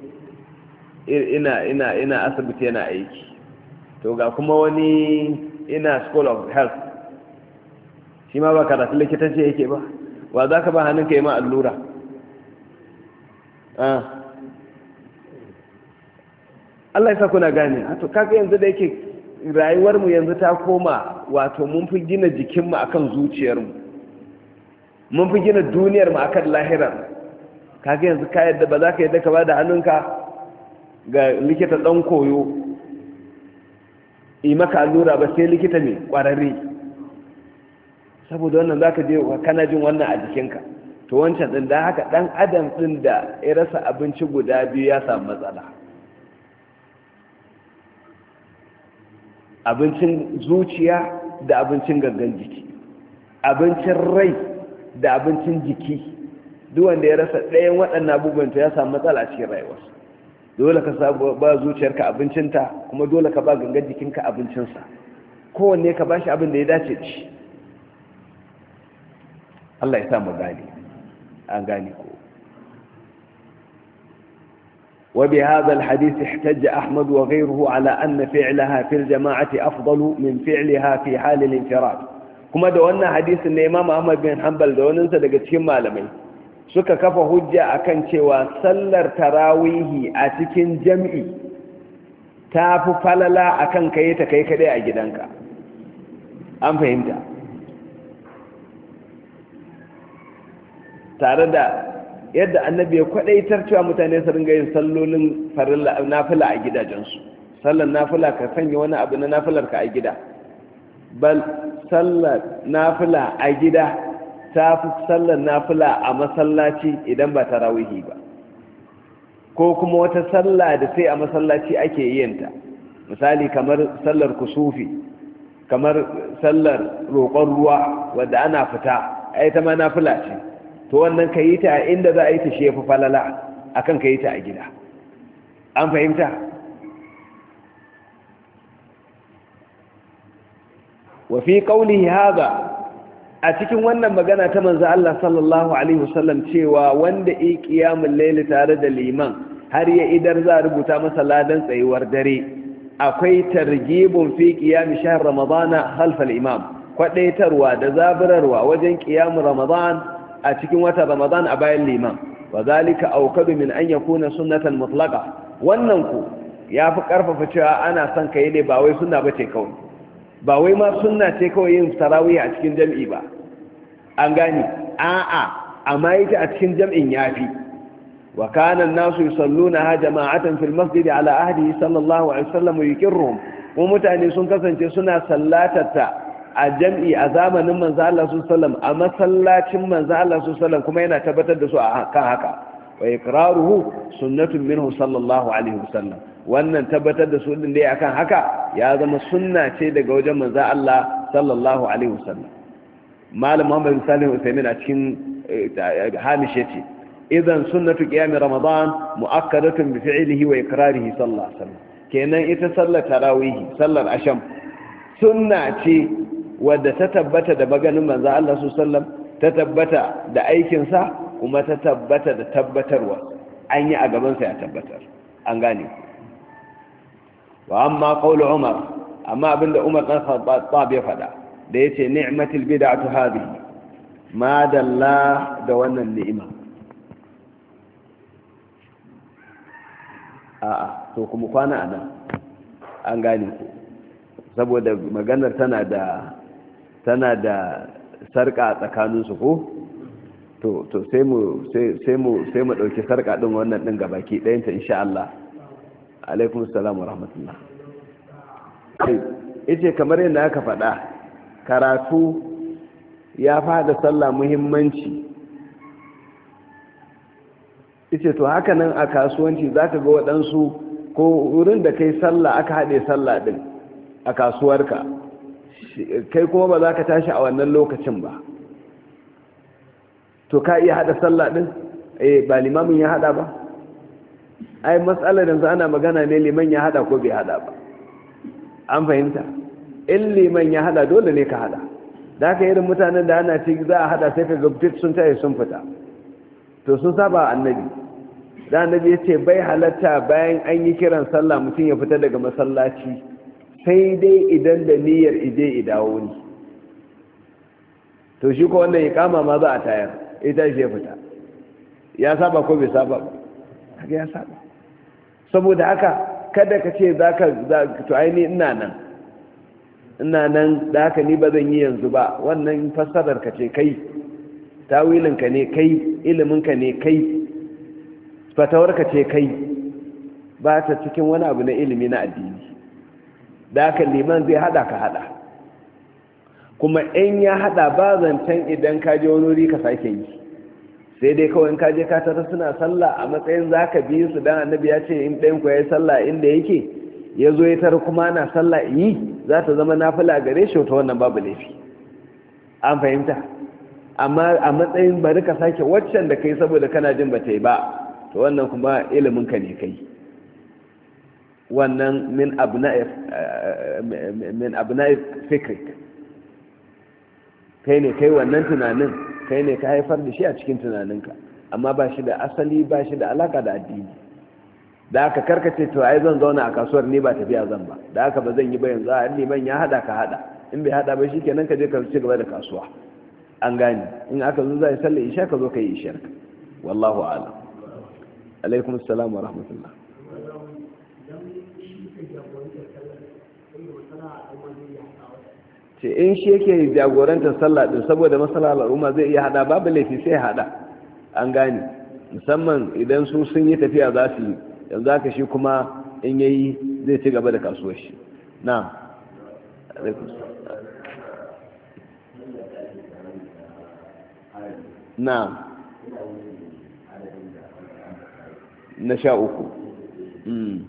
ina asibiti yana aiki to ga kuma wani ina school of health shi ma ba karatu likitanci yake ba wa za ka ba hannunka yi ma allura Allah ya sa kuna gane to kaga yanzu da yake rayuwarmu yanzu ta koma wato mun fi gina jikinmu akan zuciyarmu mun fi gina duniyarmu akan lahirar kaga yanzu ka yadda ba za ka yadda ka ba da hannunka ga likita ɗan koyo yi maka allura ba sai likita ne ƙwararre saboda wannan za ka je kana jin wannan a jikinka to wancan ɗin da haka ɗan adam ɗin da ya rasa abinci guda biyu ya samu matsala abincin zuciya da abincin gangan jiki abincin rai da abincin jiki duk wanda ya rasa ɗayan waɗannan abubuwan to ya samu matsala cikin rayuwarsa dole ka ba zuciyarka abincinta kuma dole ka ba gangan jikinka abincinsa kowanne ka ba shi abin da ya dace da shi Allah ya sa mu gane an gane ko وبهذا الحديث احتج أحمد وغيره على أن فعلها في الجماعة أفضل من فعلها في حال الانفراد كما دوانا حديث أن إمام أحمد بن حنبل دوانا سدقت كما لمن suka kafa hujja akan cewa sallar tarawihi a cikin jam'i ta fi falala akan kai ta kai kadai a gidanka an fahimta tare da yadda annabi ya kwadaitar cewa mutane su ringa yin sallolin farilla nafila a gidajensu sallar nafila ka sanya wani abu na nafilar ka a gida, bal sallar nafila a gida ta fi sallar nafila a masallaci idan ba tarawihi ba, ko kuma wata sallah da sai a masallaci ake yinta, misali kamar sallar kusufi, kamar sallar roƙon ruwa wadda ana fita ai ta ma nafila ce, to wannan ka yi ta a inda za a yi ta shi ya fi falala akan ka yi ta a gida. An fahimta? wa fi qawlihi hadha, a cikin wannan magana ta manzo Allah sallallahu alaihi wasallam cewa wanda yi qiyamul layl tare da liman har ya idar za rubuta masa ladan tsayuwar dare, akwai targhibun fi qiyam shahr ramadana khalf al-imam, kwadaitarwa da zaburarwa wajen qiyam ramadan a cikin watan ramadan a bayan liman, wa zalika awkadu min an yakuna sunnatan mutlaqa, wannan ku yafi karfafa cewa ana son kai ne ba wai sunna bace kawai, ba wai ma sunna ce kawai yin tarawih a cikin jami'i ba, an gani a'a amma ita a cikin jami'in yafi. wa kana an-nasu yusallunaha jama'atan fil masjid ala ahdi sallallahu alaihi wasallam yukirruhum, kuma mutane sun kasance suna sallatarta a jami'i a zamanin manzo Allah sallallahu alaihi wasallam a masallacin manzo Allah sallallahu alaihi wasallam, kuma yana tabbatar da su a kan haka, wa iqraruhu sunnatun minhu sallallahu alaihi wasallam, wannan tabbatar da su din dai akan haka ya zama sunna ce daga wajen manzo Allah sallallahu alaihi wasallam. malam Muhammad bin Salih Usaimin a cikin hamish yace idan sunnatu qiyam ramadan muakkadatun bi fi'lihi wa iqrarihi sallallahu alaihi wasallam, kenan ita sallar tarawih, sallar asham sunna ce wadda ta tabbata da maganin manzo Allah sallallahu alaihi wasallam, ta tabbata da aikin sa, kuma ta tabbata da tabbatarwa an yi a gaban sa ya tabbatar. An gane. wa amma qaul Umar, amma abinda Umar dan Khattab ya fada da yace ni'matul bid'atu hadhihi, ma dalla da wannan ni'ima. a'a to kuma kwana anan, an gane ku, saboda maganar tana da sarka tsakanin su ko to sai mu dauki sarka din wannan din gabaki ɗayan ta insha Allah. alaikum assalam wa rahmatullah. yace kamar yadda aka faɗa, karatu ya fada sallah muhimmanci. yace to haka nan a kasuwanci zaka ga waɗansu ko wurin da kai sallah aka haɗe sallah din a kasuwarka, kai kuma ba za ka tashi a wannan lokacin ba, to ka iya haɗa sallah din ba limamin ya haɗa ba. ai matsalar yanzu ana magana ne liman ya haɗa ko bai haɗa ba. an fahimta? in liman ya haɗa dole ne ka haɗa, da haka irin mutanen da ana ci za a haɗa sai ka gabtit sun taye sun fita, to sun saba annabi. da annabi ya ce bai halatta bayan an yi kiran sallah mutum ya fita daga masallaci sai dai idan da niyyar ije idawo ne, to shi ko wanda ya kama ma za a tayar ita shi ya fita. ya saba ko bai saba ba? haka ya saba. saboda haka kada ka ce to aini ina nan da haka ni ba zan yi yanzu ba, wannan fassarar ka ce kai, tawilinka ne kai, iliminka ne kai, fatawarka ce kai, ba ta cikin wani abu na ilimi na addini. da haka liman zai hada ka hada, kuma in ya hada ba zancen idan ka je wani wuri ka sake yi, sai dai kawai ka je ka tara suna sallah a matsayin za ka biyu su, dan annabi ya ce in ɗayan ku ya yi sallah inda yake ya zo ya tara kuma ana sallah yi, za ta zama nafila gare shi, ta wannan babu laifi. an fahimta? amma a matsayin bari ka sake waccan da kai saboda kana jin ba ta yi ba, to wannan kuma ilimin ka ne kai, wannan min abna'i fikrik, kai ne kai wannan tunanin, kai ne ka haifar da shi a cikin tunaninka, amma ba shi da asali, ba shi da alaka da addini. da aka karkace to ai zan zauna a kasuwar ni ba tafiya zan ba, da aka ba zan yi ba yanzu, a liman ya hada ka hada, in bai hada ba shi kenan ka je ka ci gaba da kasuwa. an gane, in aka zo zai sallar isha ka zo ka yi ishar ka. wallahu a'lam. alaikum assalam wa rahmatullah. ce in shi yake jagorantar sallah din saboda masalar al'umma zai iya hada, babu laifi sai hada. an gane, musamman idan su sun yi tafiya za su yi, yanzu aka shi kuma in yayi zai ci gaba da kasuwar shi. Na'am. Na'am. na 13.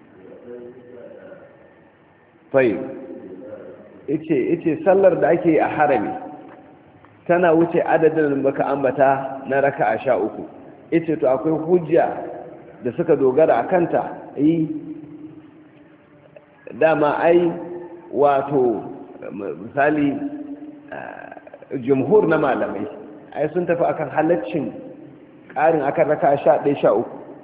Fai ice sallar da ake a harami tana wuce adadin da baka ambata na raka'a 13. Ice to akwai hujja da suka dogara a kanta yi dama ai wato misali jumhur na malamai ai sun tafi akan halaccin ƙarin akan raka'a 11 13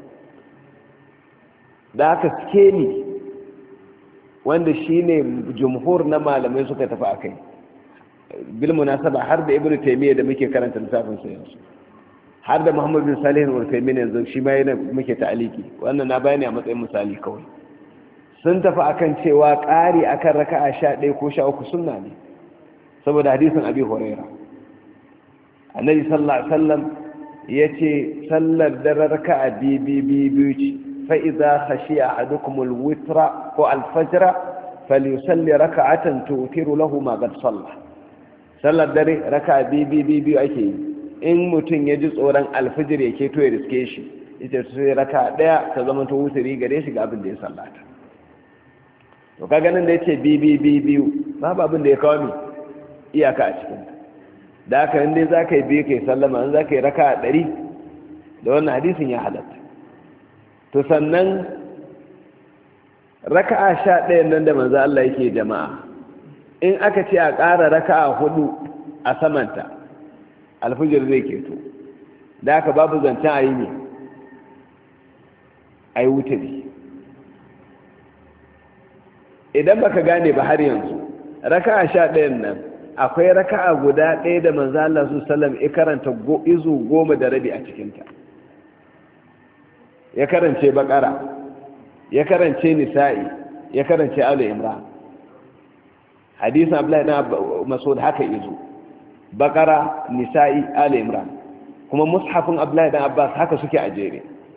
da aka skeli wanda shine jumhur na malamai suka tafi akai bil munasaba har da ibnu taymiyyah da muke karanta littafin sa yanzu har da muhammad bin salih al-uthaymeen yanzu shi ma yana muke ta'aliki wannan na bayani a matsayin misali kawai sun tafi akan cewa ƙari akan raka'a 11 ko 13 sunna ne saboda hadisin abi hurairah annabi sallallahu alaihi wasallam yace sallar da raka'a biyu ce fa idza khashiya ahadukum al-witra ko al-fajr falyusalli raka'atan tu'tiru lahu ma qad salla sallar dare raka'a biyu ake yi in mutum ya ji tsoron alfijir ya keto ya riske shi ita sai raka'a daya ta zama to wuturi gare shi ga abin da ya sallata to ka ganin da yace biyu babu abin da ya kawo mi iyaka a cikin da haka inda za ka yi biyu kai sallama in za ka yi raka 100 da wannan hadisin ya halatta to sannan raka'a 11 nan da manzo Allah yake jama'a in aka ce a ƙara raka'a 4 a samanta alfijir zai keto da haka babu zancen a yi ne a yi wuturi idan baka gane ba har yanzu raka'a 11 nan akwai raka'a guda ɗaya da manzo Allah sallallahu ya karanta izu 10 da rabi a cikinta ya karance bakara ya karance nisa'i ya karance ali imran hadisin abdullahi ibn mas'ud haka izu bakara nisa'i ali imran kuma mushafin abdullahi ibn abbas haka suke a jere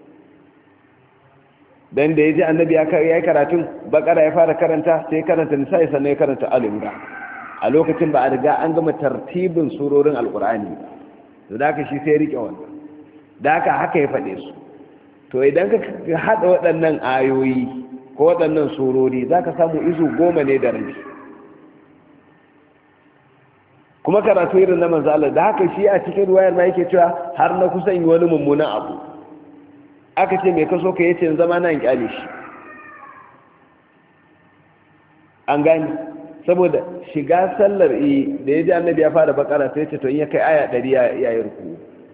dan da yaji annabi ya yi karatun bakara ya fara karanta sai karanta nisa'i sannan ya karanta ali imran a lokacin ba a riga an gama tartibin surorin alkur'ani to da aka shi sai rike wannan da aka haka ya faɗe su to idan ka haɗa waɗannan ayoyi ko waɗannan surori za ka samu izu 10 ne da rabi kuma karatu irin na manzala da haka shi a cikin ruwayar ma yake cewa har na kusan yi wani mummunan abu aka ce mai kaso ka yace zama nan kyale shi an gani saboda shiga sallar da ya ji annabi ya fara bakara sai ce to in ya kai aya 100 ya yi ruku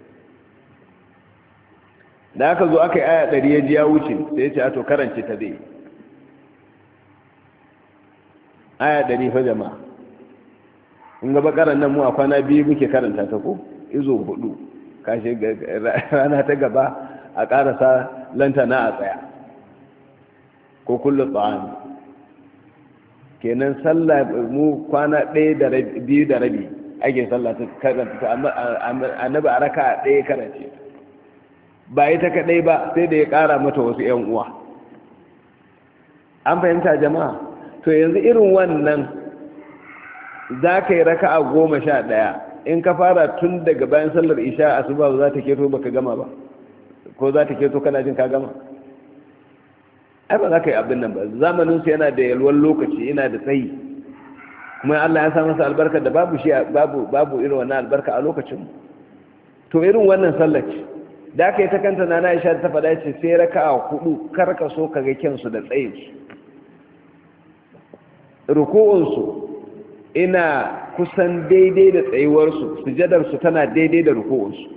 da aka zo aka yi aya 100 ya ji ya wuce sai ce a to karance ta zai aya 100 fa jama'a in ga bakaran nan mu a kwana 2 muke karanta ta ko izo 4 kashe rana ta gaba a karasa lantana a tsaya ko kullu tsani kenan sallah mu kwana 1 da 2 da rabi ake sallah ta karanta annabi a raka 1 karance ba ita kadai ba sai da ya kara mata wasu ƴan uwa an fahimta jama'a to yanzu irin wannan za ka yi raka'a 11 in ka fara tun daga bayan sallar isha asuba ba za ta keto baka gama ba ko za ta keto kana jin ka gama ai ba za ka yi abin nan ba zamaninsu yana da yalwar lokaci yana da tsayi kuma Allah ya sa masa albarka da babu shi babu irin wannan albarka a lokacin to irin wannan sallaci da aka yi ta kanta na Aisha ta faɗa ce sai raka'a 4 karka so ka ga kyansu da tsayin su ruku'un su ina kusan daidai da tsayuwar su sujadar su tana daidai da ruku'un su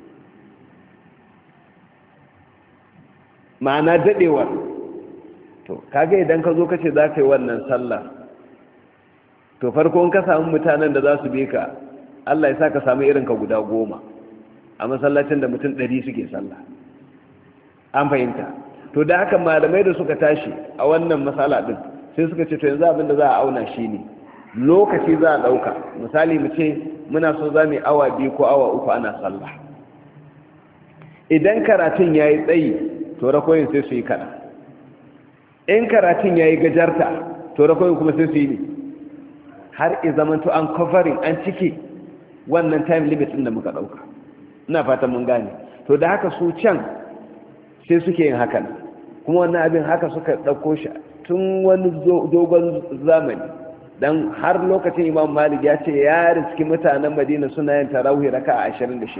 ma'ana dadewar to kage idan ka zo ka ce za ka yi wannan sallah to farko in ka samu mutanen da za su bi ka Allah ya sa ka samu irin ka guda 10 a masallacin da mutum 100 suke sallah an fahimta to da haka malamai da suka tashi a wannan masala din sai suka ce to yanzu abin da za a auna shi ne lokaci za a dauka misali mu ce muna so za mu yi awa 2 ko awa 3 ana sallah idan karatun yayi tsayi to rakoyin sai su yi kada in karatun yayi gajarta to rakoyin kuma sai su yi ne har i zamanto an covering an cike wannan time limit din da muka dauka. Ina fatan mun gane. To da haka su can sai suke yin hakan, kuma wannan abin haka suka dauko shi tun wani dogon zamani, dan har lokacin Imam Malik ya ce ya riski mutanen Madina suna yin tarawih raka'a 26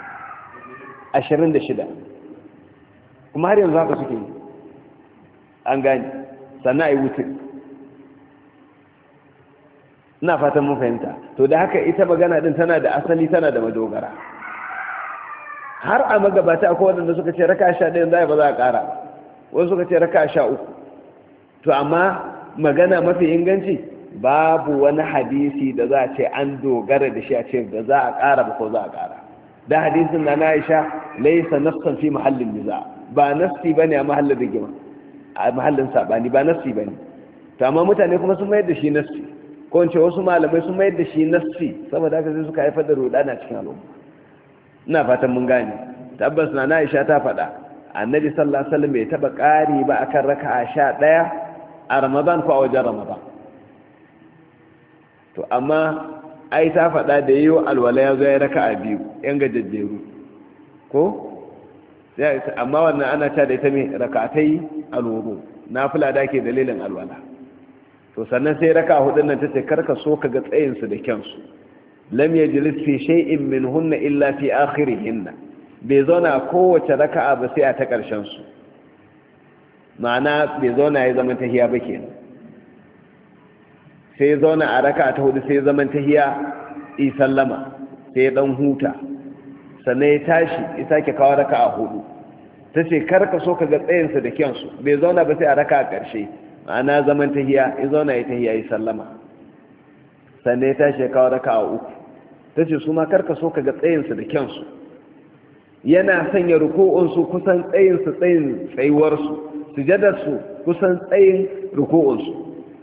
kuma har yanzu haka suke yi. An gane. Sannan ai wuce. Ina fatan mun fahimta. To da haka ita magana din tana da asali, tana da madogara. Har a magabata akwai wanda suka ce raka'a 11 zai ba za a ƙara, wasu suka ce raka'a 13. To amma magana mafi inganci babu wani hadisi da za a ce an dogara da shi a ce da za a ƙara ba ko za a ƙara. Da hadisin na Aisha laysa nafsan fi mahallin niza, ba nafsi bane a mahallin rigima, a mahallin sabani ba nafsi bane. To amma mutane kuma sun mayar da shi nafsi, ko in ce wasu malamai sun mayar da shi nafsi, saboda haka sai suka haifar da rudana cikin al'umma. Ina fatan mun gane. Tabbas na Aisha ta faɗa annabi sallallahu alaihi wasallam bai taba ƙari ba akan raka'a 11 a Ramadan ko a wajen Ramadan. To amma ai ta faɗa da yiwu alwala ya zo ya raka'a 2 yan gajejjeru ko sai, amma wannan ana ta da ita mai raka'atai alwudu nafila da ke dalilin alwala. To sannan sai raka'a 4 nan tace karka so kaga tsayin su da kyansu. Lam yajlis fi shay'in minhunna illa fi akhirihinna, bai zauna kowace raka'a ba sai a ta ƙarshen su, ma'ana bai zauna ya zama tahiya ba kenan. sai zauna a raka'a ta 4 sai zaman tahiya yi sallama sai dan huta, sannan ya tashi ya sake kawo raka'a 4. tace karka so kaga tsayin su da kyansu, bai zauna ba sai a raka'a ƙarshe, ma'ana zaman tahiya ya zauna ya tahiya yi sallama, sannan ya tashi ya kawo raka'a 3. tace su ma karka so kaga tsayin su da kyansu, yana sanya ruku'unsu kusan tsayinsu tsayin tsayuwarsu, sujadarsu kusan tsayin ruku'unsu.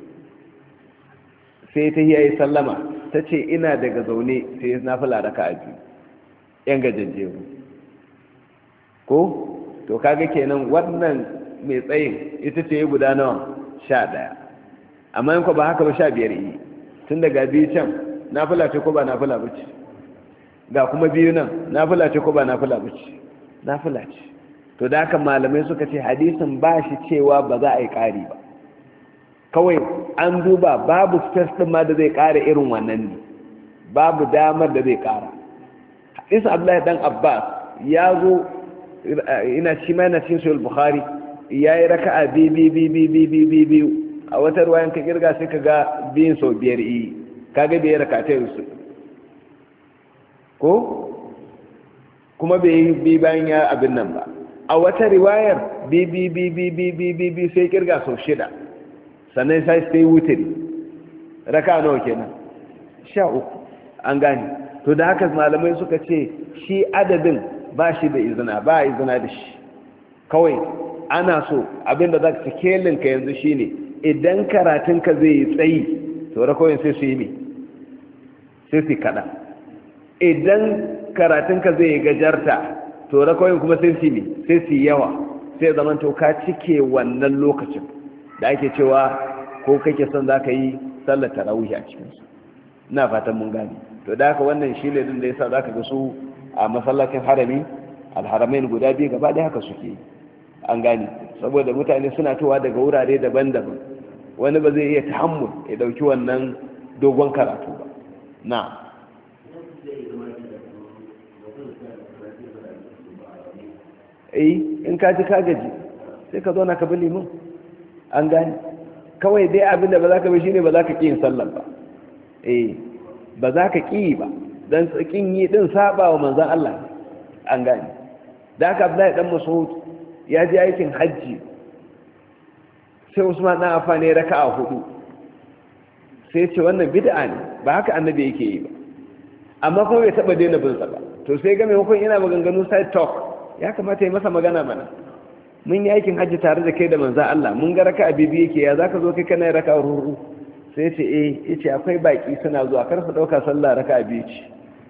sai ta yi sallama ta ce ina daga zaune sai na fula raka a biyu yan gajajjeru ko to kaga kenan wannan mai tsayin ita ce guda nawa 11, amma yanko ba haka ba 15 yi, tun daga biyu can na fula ce ko ba na fula bace, ga kuma biyu nan nafila ce ko ba nafila ba ce, nafila ce. To da haka malamai suka ce hadisin ba shi cewa ba za a yi ƙari ba, kawai an duba babu space ɗin ma da zai ƙara irin wannan ne, babu damar da zai ƙara. hadisin Abdullahi dan Abbas ya zo ina shi ma yana cikin sahih Bukhari, yayi raka'a biyu a wata ruwayan ka kirga sai ka ga biyun sau 5 yi, kaga bai raka'a ta yusu ko kuma bai yi bayan ya abin nan ba. A wata riwayar bi sai kirga sau 6, sannan sai wutiri raka nawa kenan 13. an gane. To da haka malamai suka ce shi adadin ba shi da izina, ba izina da shi, kawai ana so abinda za ka kelinka yanzu shine idan karatunka zai yi tsayi to rakoyin sai su yi ne sai su kada, idan karatunka zai yi gajarta to rakoyin kuma sai su yawa, sai zaman to ka cike wannan lokacin da ake cewa ko kake son za ka yi sallar tarawih a cikinsu. ina fatan mun gani. To da haka wannan shi ne din da yasa za ka ga su a masallacin harami alharamain guda biyu gaba da haka suke an gani, saboda mutane suna towa daga wurare daban-daban, wani ba zai iya tahammul ya dauki wannan dogon karatu ba. na in ka ji ka gaji sai ka zauna ka bi limin. an gani, kawai dai abinda ba za ka bi shine ba za ka ƙi yin sallar ba. ba za ka ƙi ba don tsakin yi din saba wa manzan Allah. an gani, da aka Abdullahi dan Mas'ud ya ji aikin hajji, sai Usman dan Affan ne raka'a 4, sai ce wannan bid'a ne, ba haka annabi yake yi ba, amma kuma bai taba daina bin sa ba. To sai ga maimakon ina maganganu side talk, ya kamata yi masa magana mana. mun yi aikin hajji tare da kai da manzan Allah, mun ga raka'a bibi yake, ya zaka zo kai kana raka'a ruru? sai ce yace akwai baki suna zuwa, kar su dauka sallah raka'a biyu ce.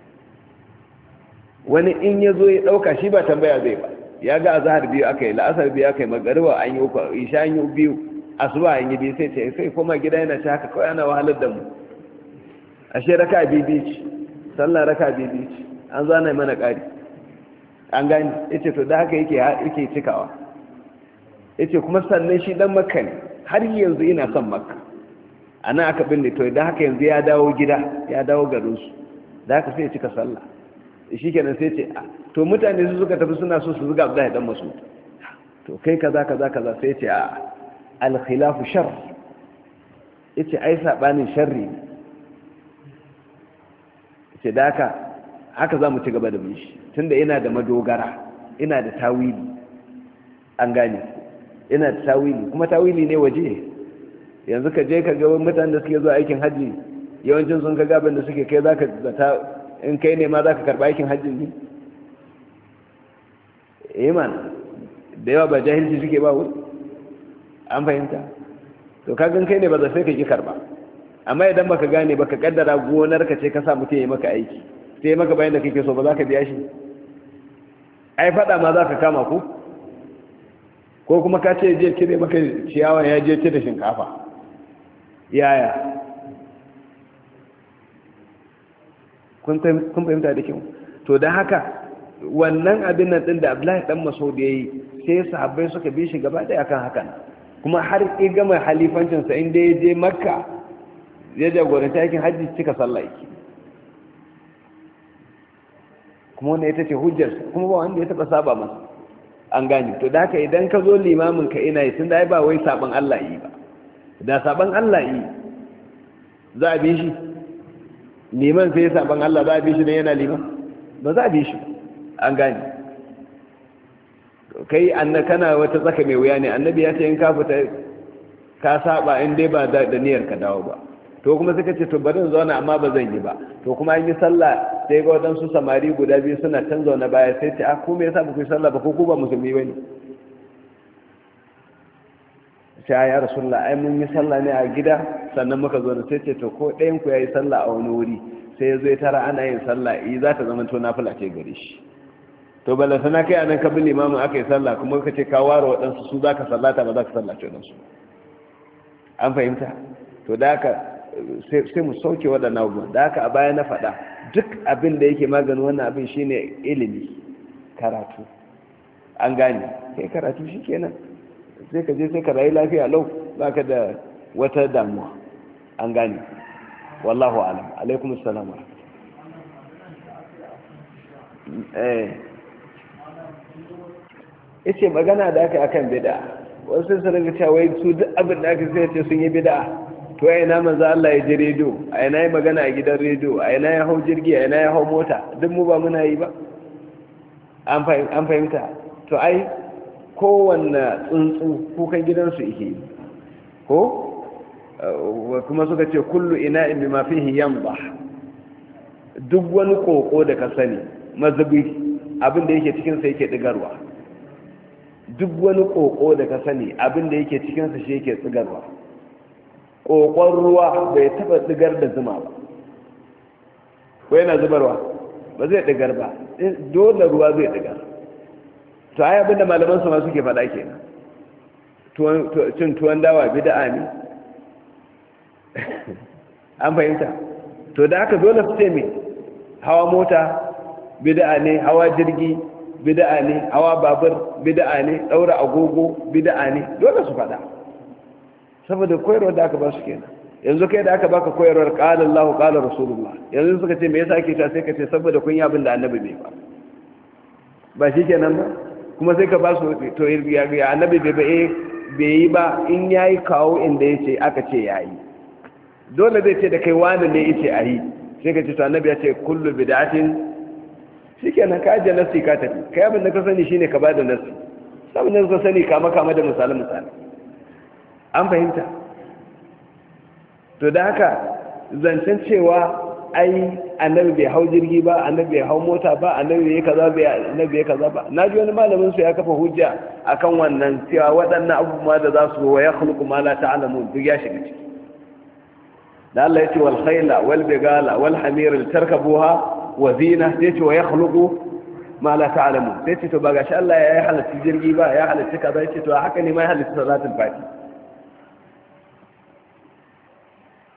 wani in ya zo ya dauka shi ba tambaya zai ba, ya ga azhar biyu akai, la'asar biyu akai, magariba an yi uku, isha an yi biyu, asuba an yi biyu sai ce sai koma gida yana ci haka kawai ana wahalar da mu ashe raka bibi ce sallah raka bibi ce an zana mana ƙari an gani yace to da haka yake cikawa yace kuma sannan shi dan makka ne har yanzu ina son makka ana aka binne to da haka yanzu ya dawo gida ya dawo garin su da haka sai ya cika sallah shikenan sai ce to mutane su suka tafi suna so su zuga Abdullahi dan Mas'ud to kai kaza sai ce al khilafu shar yace ai sabanin sharri yace da haka za mu ci gaba da bin shi tunda ina da madogara ina da tawili an gane ina da tawili kuma tawili ne waje yanzu ka je ka ga mutanen da suke zuwa aikin haji yawancin sun ka gaban da suke kai zaka zata in kai ne ma zaka karba aikin hajji ne man da yawa ba jahilci suke ba wuri an fahimta to kagan kai ne ba za sai ka ki karba amma idan baka gane baka kaddara gonar ka ce ka sa mutum ya maka aiki sai maka bayan da kake so ba za ka biya shi ai fada ma za ka kama ko kuma ka ce je cire maka ciyawa ya je cire shinkafa yaya kun fahimta da kyau to da haka wannan abin nan din da Abdullahi dan Mas'ud yayi sai sahabbai suka bi shi gaba daya kan hakan kuma har ya gama halifancin sa inda ya je Makka ya jagoranta aikin hajji cika sallah yake kuma wannan ita ce hujjar kuma ba wanda ya taba saba masa an gane to da haka idan ka zo limamin ka ina yi tunda ai ba wai saban Allah yi ba da saban Allah yi za a bi shi liman sai ya saban Allah za a bi shi ne yana liman ba za a bi shi an gane kai kana wata tsaka mai wuya ne annabi ya ce in ka fita ka saba in dai ba da niyyar ka dawo ba to kuma suka ce to bari zauna amma ba zan yi ba to kuma an yi sallah sai ga wadansu samari guda biyu suna can zaune baya sai ce ku me yasa ba ku yi sallah ba ko ku ba musulmi bane sai ya rasulullah ai mun yi sallah ne a gida sannan muka zo sai ce to ko ɗayan ku yayi sallah a wani wuri sai ya zo ya tara ana yin sallah za ta zama to nafila ce gare shi to balla sana kai anan ka bi limamin aka yi sallah kuma ka ce ka ware waɗansu su za ka sallata ba za ka sallace waɗansu an fahimta to da haka sai mu sauke waɗannan abubuwan da haka a baya na faɗa duk abin da yake maganin wannan abin shine ilimi karatu an gane kai karatu shi kenan sai ka je sai ka rayu lafiya lau ba ka da wata damuwa an gane wallahu alam alaikum assalam yace magana da aka akan bid'a wasu sun ringa cewa wai su duk abin da aka sai ce sun yi bid'a to ai na manzo Allah ya ji rediyo ai na yi magana a gidan rediyo ai na ya hau jirgi ai na ya hau mota duk mu ba muna yi ba an fahimta to ai kowanne tsuntsu kukan gidansu yake ko kuma suka ce kullu ina'in bima fihi yanba duk wani koko da ka sani mazubi abin da yake cikin sa yake digarwa duk wani koko da ka sani abin da yake cikin sa shi yake tsigarwa kokon ruwa bai taba tsigar da zuma ba ko yana zubarwa ba zai digar ba dole ruwa zai digar to ai abinda malaman su ma suke faɗa kenan cin tuwon dawa bid'a ne an fahimta to da aka dole su ce me hawa mota bid'a ne hawa jirgi bid'a ne hawa babur bid'a ne daura agogo bid'a ne dole su faɗa saboda koyarwar da aka ba su kenan yanzu kai da aka baka koyarwar qala Allahu qala Rasulullah yanzu suka ce me yasa ake ta sai ka ce saboda kun yi abin da annabi bai ba shi kenan ba kuma sai ka ba su to ya annabi bai yi ba in yayi kawo inda yace aka ce yayi dole zai ce da kai wani ne yace ayi sai ka ce to annabi ya ce kullu bid'atin shikenan ka aje nasi ka tafi kai abin da ka sani shine ka bada nasi saboda ka sani kama da misali an fahimta to da haka zancen cewa ai annabi bai hau jirgi ba annabi bai hau mota ba annabi bai kaza bai annabi bai kaza ba naji wani malamin su ya kafa hujja akan wannan cewa waɗannan abubuwa da za su wa ya khluqu ma la ta'lamun duk ya shiga ciki da Allah ya ce wal khayla wal bigala wal hamira tarkabuha wa zina sai ce wa ya khluqu ma la ta'lamun sai ce to ba gashi Allah ya halatta jirgi ba ya halatta kaza sai to haka ne ma ya halatta salatul fati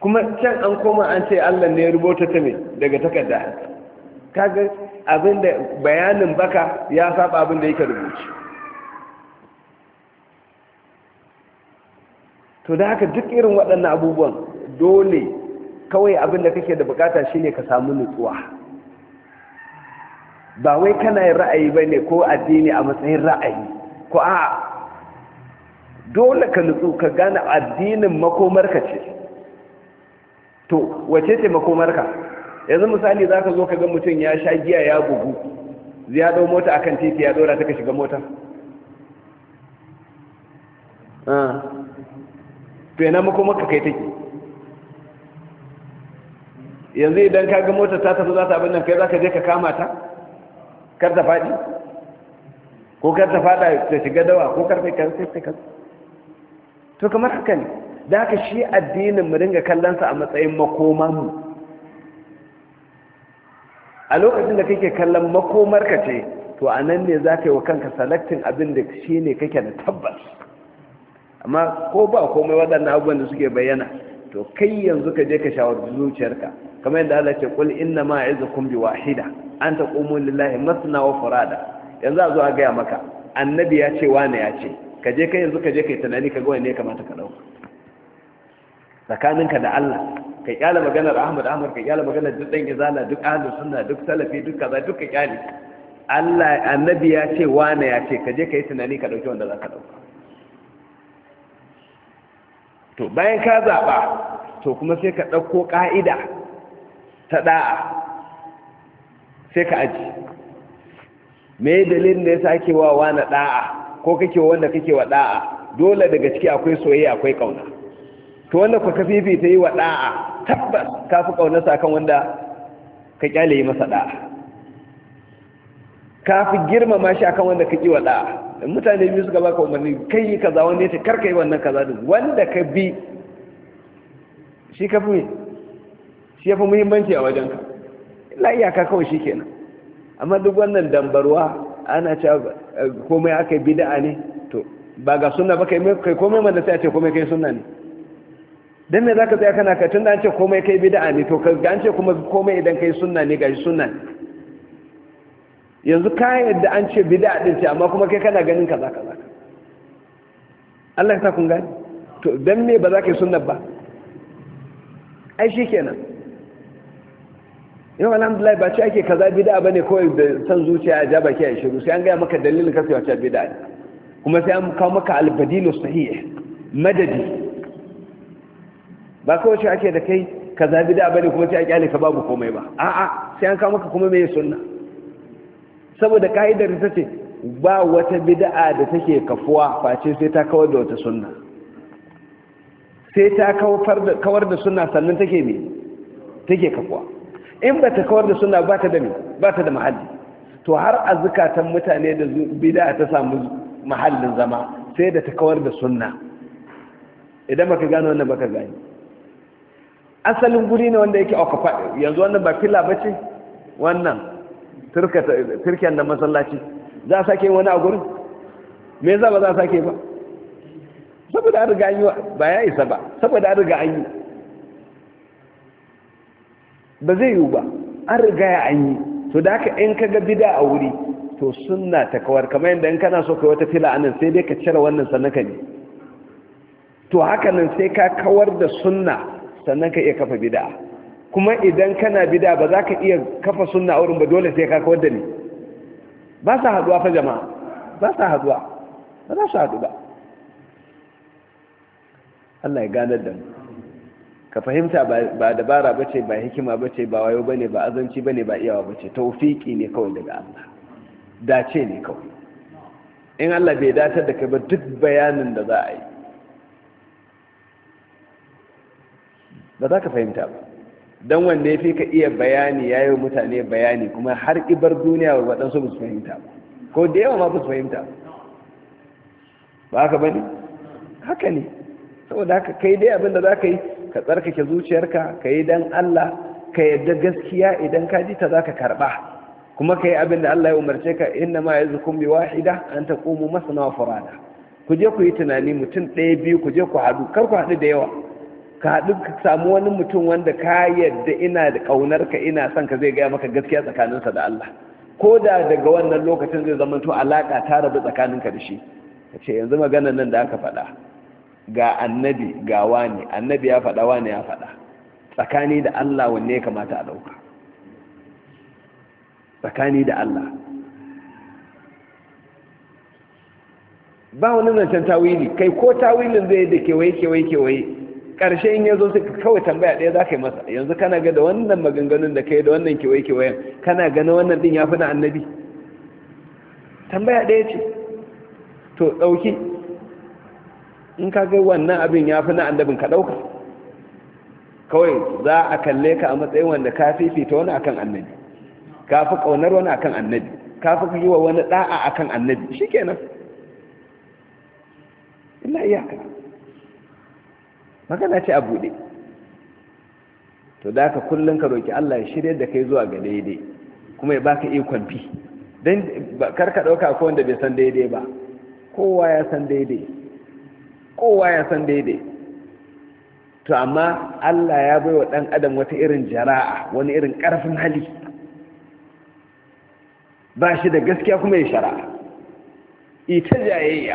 kuma can an koma an ce Allah ne ya rubuta ta mai daga takarda. Kaga abinda bayanin baka ya saba abinda yake rubuci. To da haka duk irin waɗannan abubuwan dole kawai abinda kake da bukata shine ka samu nutsuwa. Ba wai kana yin ra'ayi bane ko addini a matsayin ra'ayi ko a dole ka nutsu ka gane addinin makomarka ce. To wace ce makomarka? Yanzu misali zaka zo ka ga mutum ya sha giya ya bugu, ya dau mota akan titi ya dora ta ka shiga mota. To yana makomarka kai take. Yanzu idan ka ga motar ta tafi za ta abin nan kai zaka je ka kama ta? Kar ta faɗi? Ko kar ta faɗa ta shiga dawa ko kar kai to kamar haka ne. Da haka shi addinin mu dinga kallonsa a matsayin makomanmu. A lokacin da kake kallon makomarka ce, to a nan ne za ka yi wa kanka selectin abin da shi ne kake da tabbas. Amma ko ba komai waɗannan abubuwan da suke bayyana, to kai yanzu ka je ka shawarci zuciyarka. Kamar yadda Allah ce, "Qul inna ma a'izukum bi wahida, an taqumu lillahi masna wa furada." Yanzu a zo a gaya maka, annabi ya ce wane ya ce, ka je kai yanzu ka je kai tunani ka ga wanne ya kamata ka dauka. Tsakaninka da Allah, ka kyala maganar Ahmad, ka kyala maganar duk dan izala, duk ahlus sunna, duk salafi, duk kaza, duk ka kyale. Allah annabi ya ce wane ya ce, ka je kai tunani ka dauki wanda za ka dauka. To bayan ka zaba, to kuma sai ka dauko ka'ida ta da'a. Sai ka aji. Me dalilin da yasa ake wa wani da'a ko kake wanda kake wa da'a? Dole daga ciki akwai soyayya, akwai kauna. To wanda ku ka fifita yi wa da'a, tabbas ka fi kaunarsa kan wanda ka kyale yi masa da'a. Ka fi girmama shi akan wanda ka ƙi wa da'a. Mutane biyu suka baka umarni kai yi kaza, wanda ya ce karka yi wannan kaza din, wanda ka bi shi ka fi shi ya fi muhimmanci a wajenka. La iyaka kawai shi kenan. Amma duk wannan dambarwa ana cewa komai aka yi bid'a ne, to ba ga sunna ba kai komai man sai a ce komai kai sunna ne. Dan me zaka tsaya kana ka tunda an ce komai kai bid'a ne, to ga an ce kuma komai idan kai sunna ne gashi sunna ne. Yanzu ka yadda an ce bid'a din ce amma kuma kai kana ganin kaza kaza. Allah ya sa kun gani. To dan me ba za ka yi sunna ba? Ai shikenan. Yau alhamdulillah ba ce ake kaza bid'a bane kawai da san zuciya a jaba ke shiru, sai an ga maka dalilin kasewa ce bid'a ne. Kuma sai an kawo maka al-badilu sahih, madadi. Ba kawai ce ake da kai kaza bid'a bane kuma sai a kyale ka babu komai ba. A'a, sai an kawo maka kuma meye sunna. Saboda kaidar ta ce ba wata bid'a da take kafuwa face sai ta kawar da wata sunna. Sai ta kawar da sunna sannan take me? Take kafuwa. In ba ta kawar da sunna ba ta da me? Ba ta da mahalli. To har a zukatan mutane da bid'a ta samu mahallin zama sai da ta kawar da sunna. Idan baka gano wannan baka gani. Asalin guri ne wanda yake occupied, yanzu wannan ba fila bace, wannan turken da masallaci za a sake wani a gurin? Me za ba za a sake ba? Saboda an riga an yi ba ya isa ba, saboda an riga an yi ba zai yiwu ba, an riga ya an yi. To da haka in ka ga bida a wuri, to sunna ta kawar, kamar yadda in kana so kai wata fila anan sai dai ka cire wannan sannan ka ne. To haka nan sai ka kawar da sunna sannan ka iya kafa bida. Kuma idan kana bida ba za ka iya kafa sunna a wurin ba, dole sai ka kawar da ni. Ba sa haduwa fa jama'a, ba sa haduwa, ba za su haɗu ba. Allah ya ganar da mu. Ka fahimta ba dabara bace, ba hikima bace, ba wayo bane, ba azanci bane, ba iyawa bace, tawfiki ne kawai daga Allah, dace ne kawai. In Allah bai datar da kai ba, duk bayanin da za a yi ba za ka fahimta ba. Don wanda ya fi ka iya bayani ya yi mutane bayani kuma har ibar duniya wa waɗansu ba su fahimta ba, ko da yawa ma ba su fahimta ba haka ba ne? Haka ne. Saboda haka kai dai abinda za ka yi, ka tsarkake zuciyarka, ka yi don Allah, ka yadda gaskiya idan ka ji ta za ka karɓa, kuma ka yi abinda Allah ya umarce ka, inna ma ya zukun bi wahida an ta ƙumu masana wa furada. Ku je ku yi tunani mutum ɗaya biyu, ku je ku haɗu, kar ku haɗu da yawa, ka haɗu ka samu wani mutum wanda ka yadda ina da ƙaunar ka ina son ka zai gaya maka gaskiya tsakaninsa da Allah, ko da daga wannan lokacin zai zama to alaƙa ta rabu tsakaninka da shi. ka ce yanzu maganar nan da aka faɗa ga annabi ga wani, annabi ya faɗa wani ya faɗa, tsakani da Allah wanne ya kamata a ɗauka? tsakani da Allah ba wani zancen tawili, kai ko tawilin zai da kewaye ƙarshe in ya zo suka kawai tambaya ɗaya za ka yi masa, yanzu kana ga da wannan maganganun da kai da wannan kewayen kana gani wannan ɗin ya fi na annabi? tambaya ɗaya ce, to ɗauki, in ka ga wannan abin ya fi na annabin ka ɗauka, kawai za a kalle ka a matsayin wanda ka fifita wani akan annabi, ka fi ƙaunar wani akan annabi, ka fi yi wa wani ɗa'a akan annabi, shi kenan illa iyaka magana ce a buɗe. to da ka kullum ka roƙi Allah ya shirya da kai zuwa ga daidai kuma ya baka ikon bi, don karka ɗauka ko wanda bai san daidai ba, kowa ya san daidai, kowa ya san daidai. to amma Allah ya bai wa ɗan adam wata irin jara'a, wani irin ƙarfin hali, ba shi da gaskiya kuma ya shara'a, ita jayayya,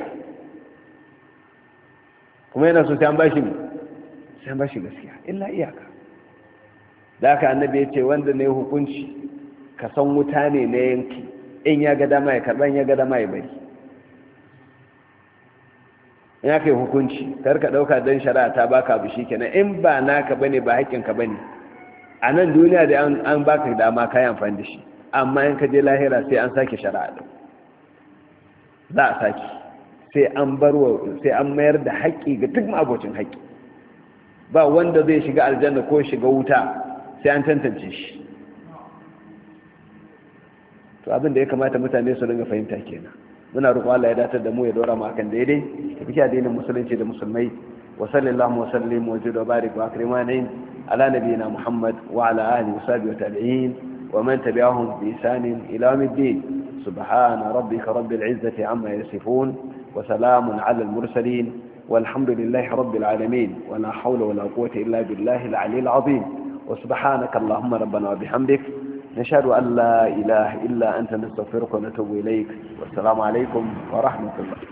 kuma yana so sai an ba shi gaskiya illa iyaka. da aka annabi ya ce wanda ne hukunci ka san wuta ne na yanki, in ya ga dama ya karɓa, in ya ga dama ya bari. in ya kai hukunci karka ɗauka don shari'a ta baka abu shi kenan, in ba naka bane ba haƙƙinka bane, a nan duniya da an baka dama ka yi amfani da shi, amma in ka je lahira sai an sake shari'a ɗin, za a sake, sai an mayar da haƙƙi ga duk ma'abocin haƙƙi. ba wanda zai shiga aljanna ko shiga wuta sai an tantance shi. to abin da ya kamata mutane su ringa fahimta kenan. muna roƙon Allah ya datar da mu ya dora mu akan daidai, da kike addinin musulunci da musulmai. wa sallallahu wa sallim wa jalla wa barik wa akrimani ala nabiyyina Muhammad wa ala alihi wa sahbihi wa tabi'in wa man tabi'ahum bi ihsan ila yawmiddin. subhana rabbika rabbil izzati amma yasifun wa salamun ala al mursalin والحمد لله رب العالمين ولا حول ولا قوة إلا بالله العلي العظيم. وسبحانك اللهم ربنا وبحمدك نشهد أن لا إله إلا أنت نستغفرك ونتوب إليك. والسلام عليكم ورحمة الله.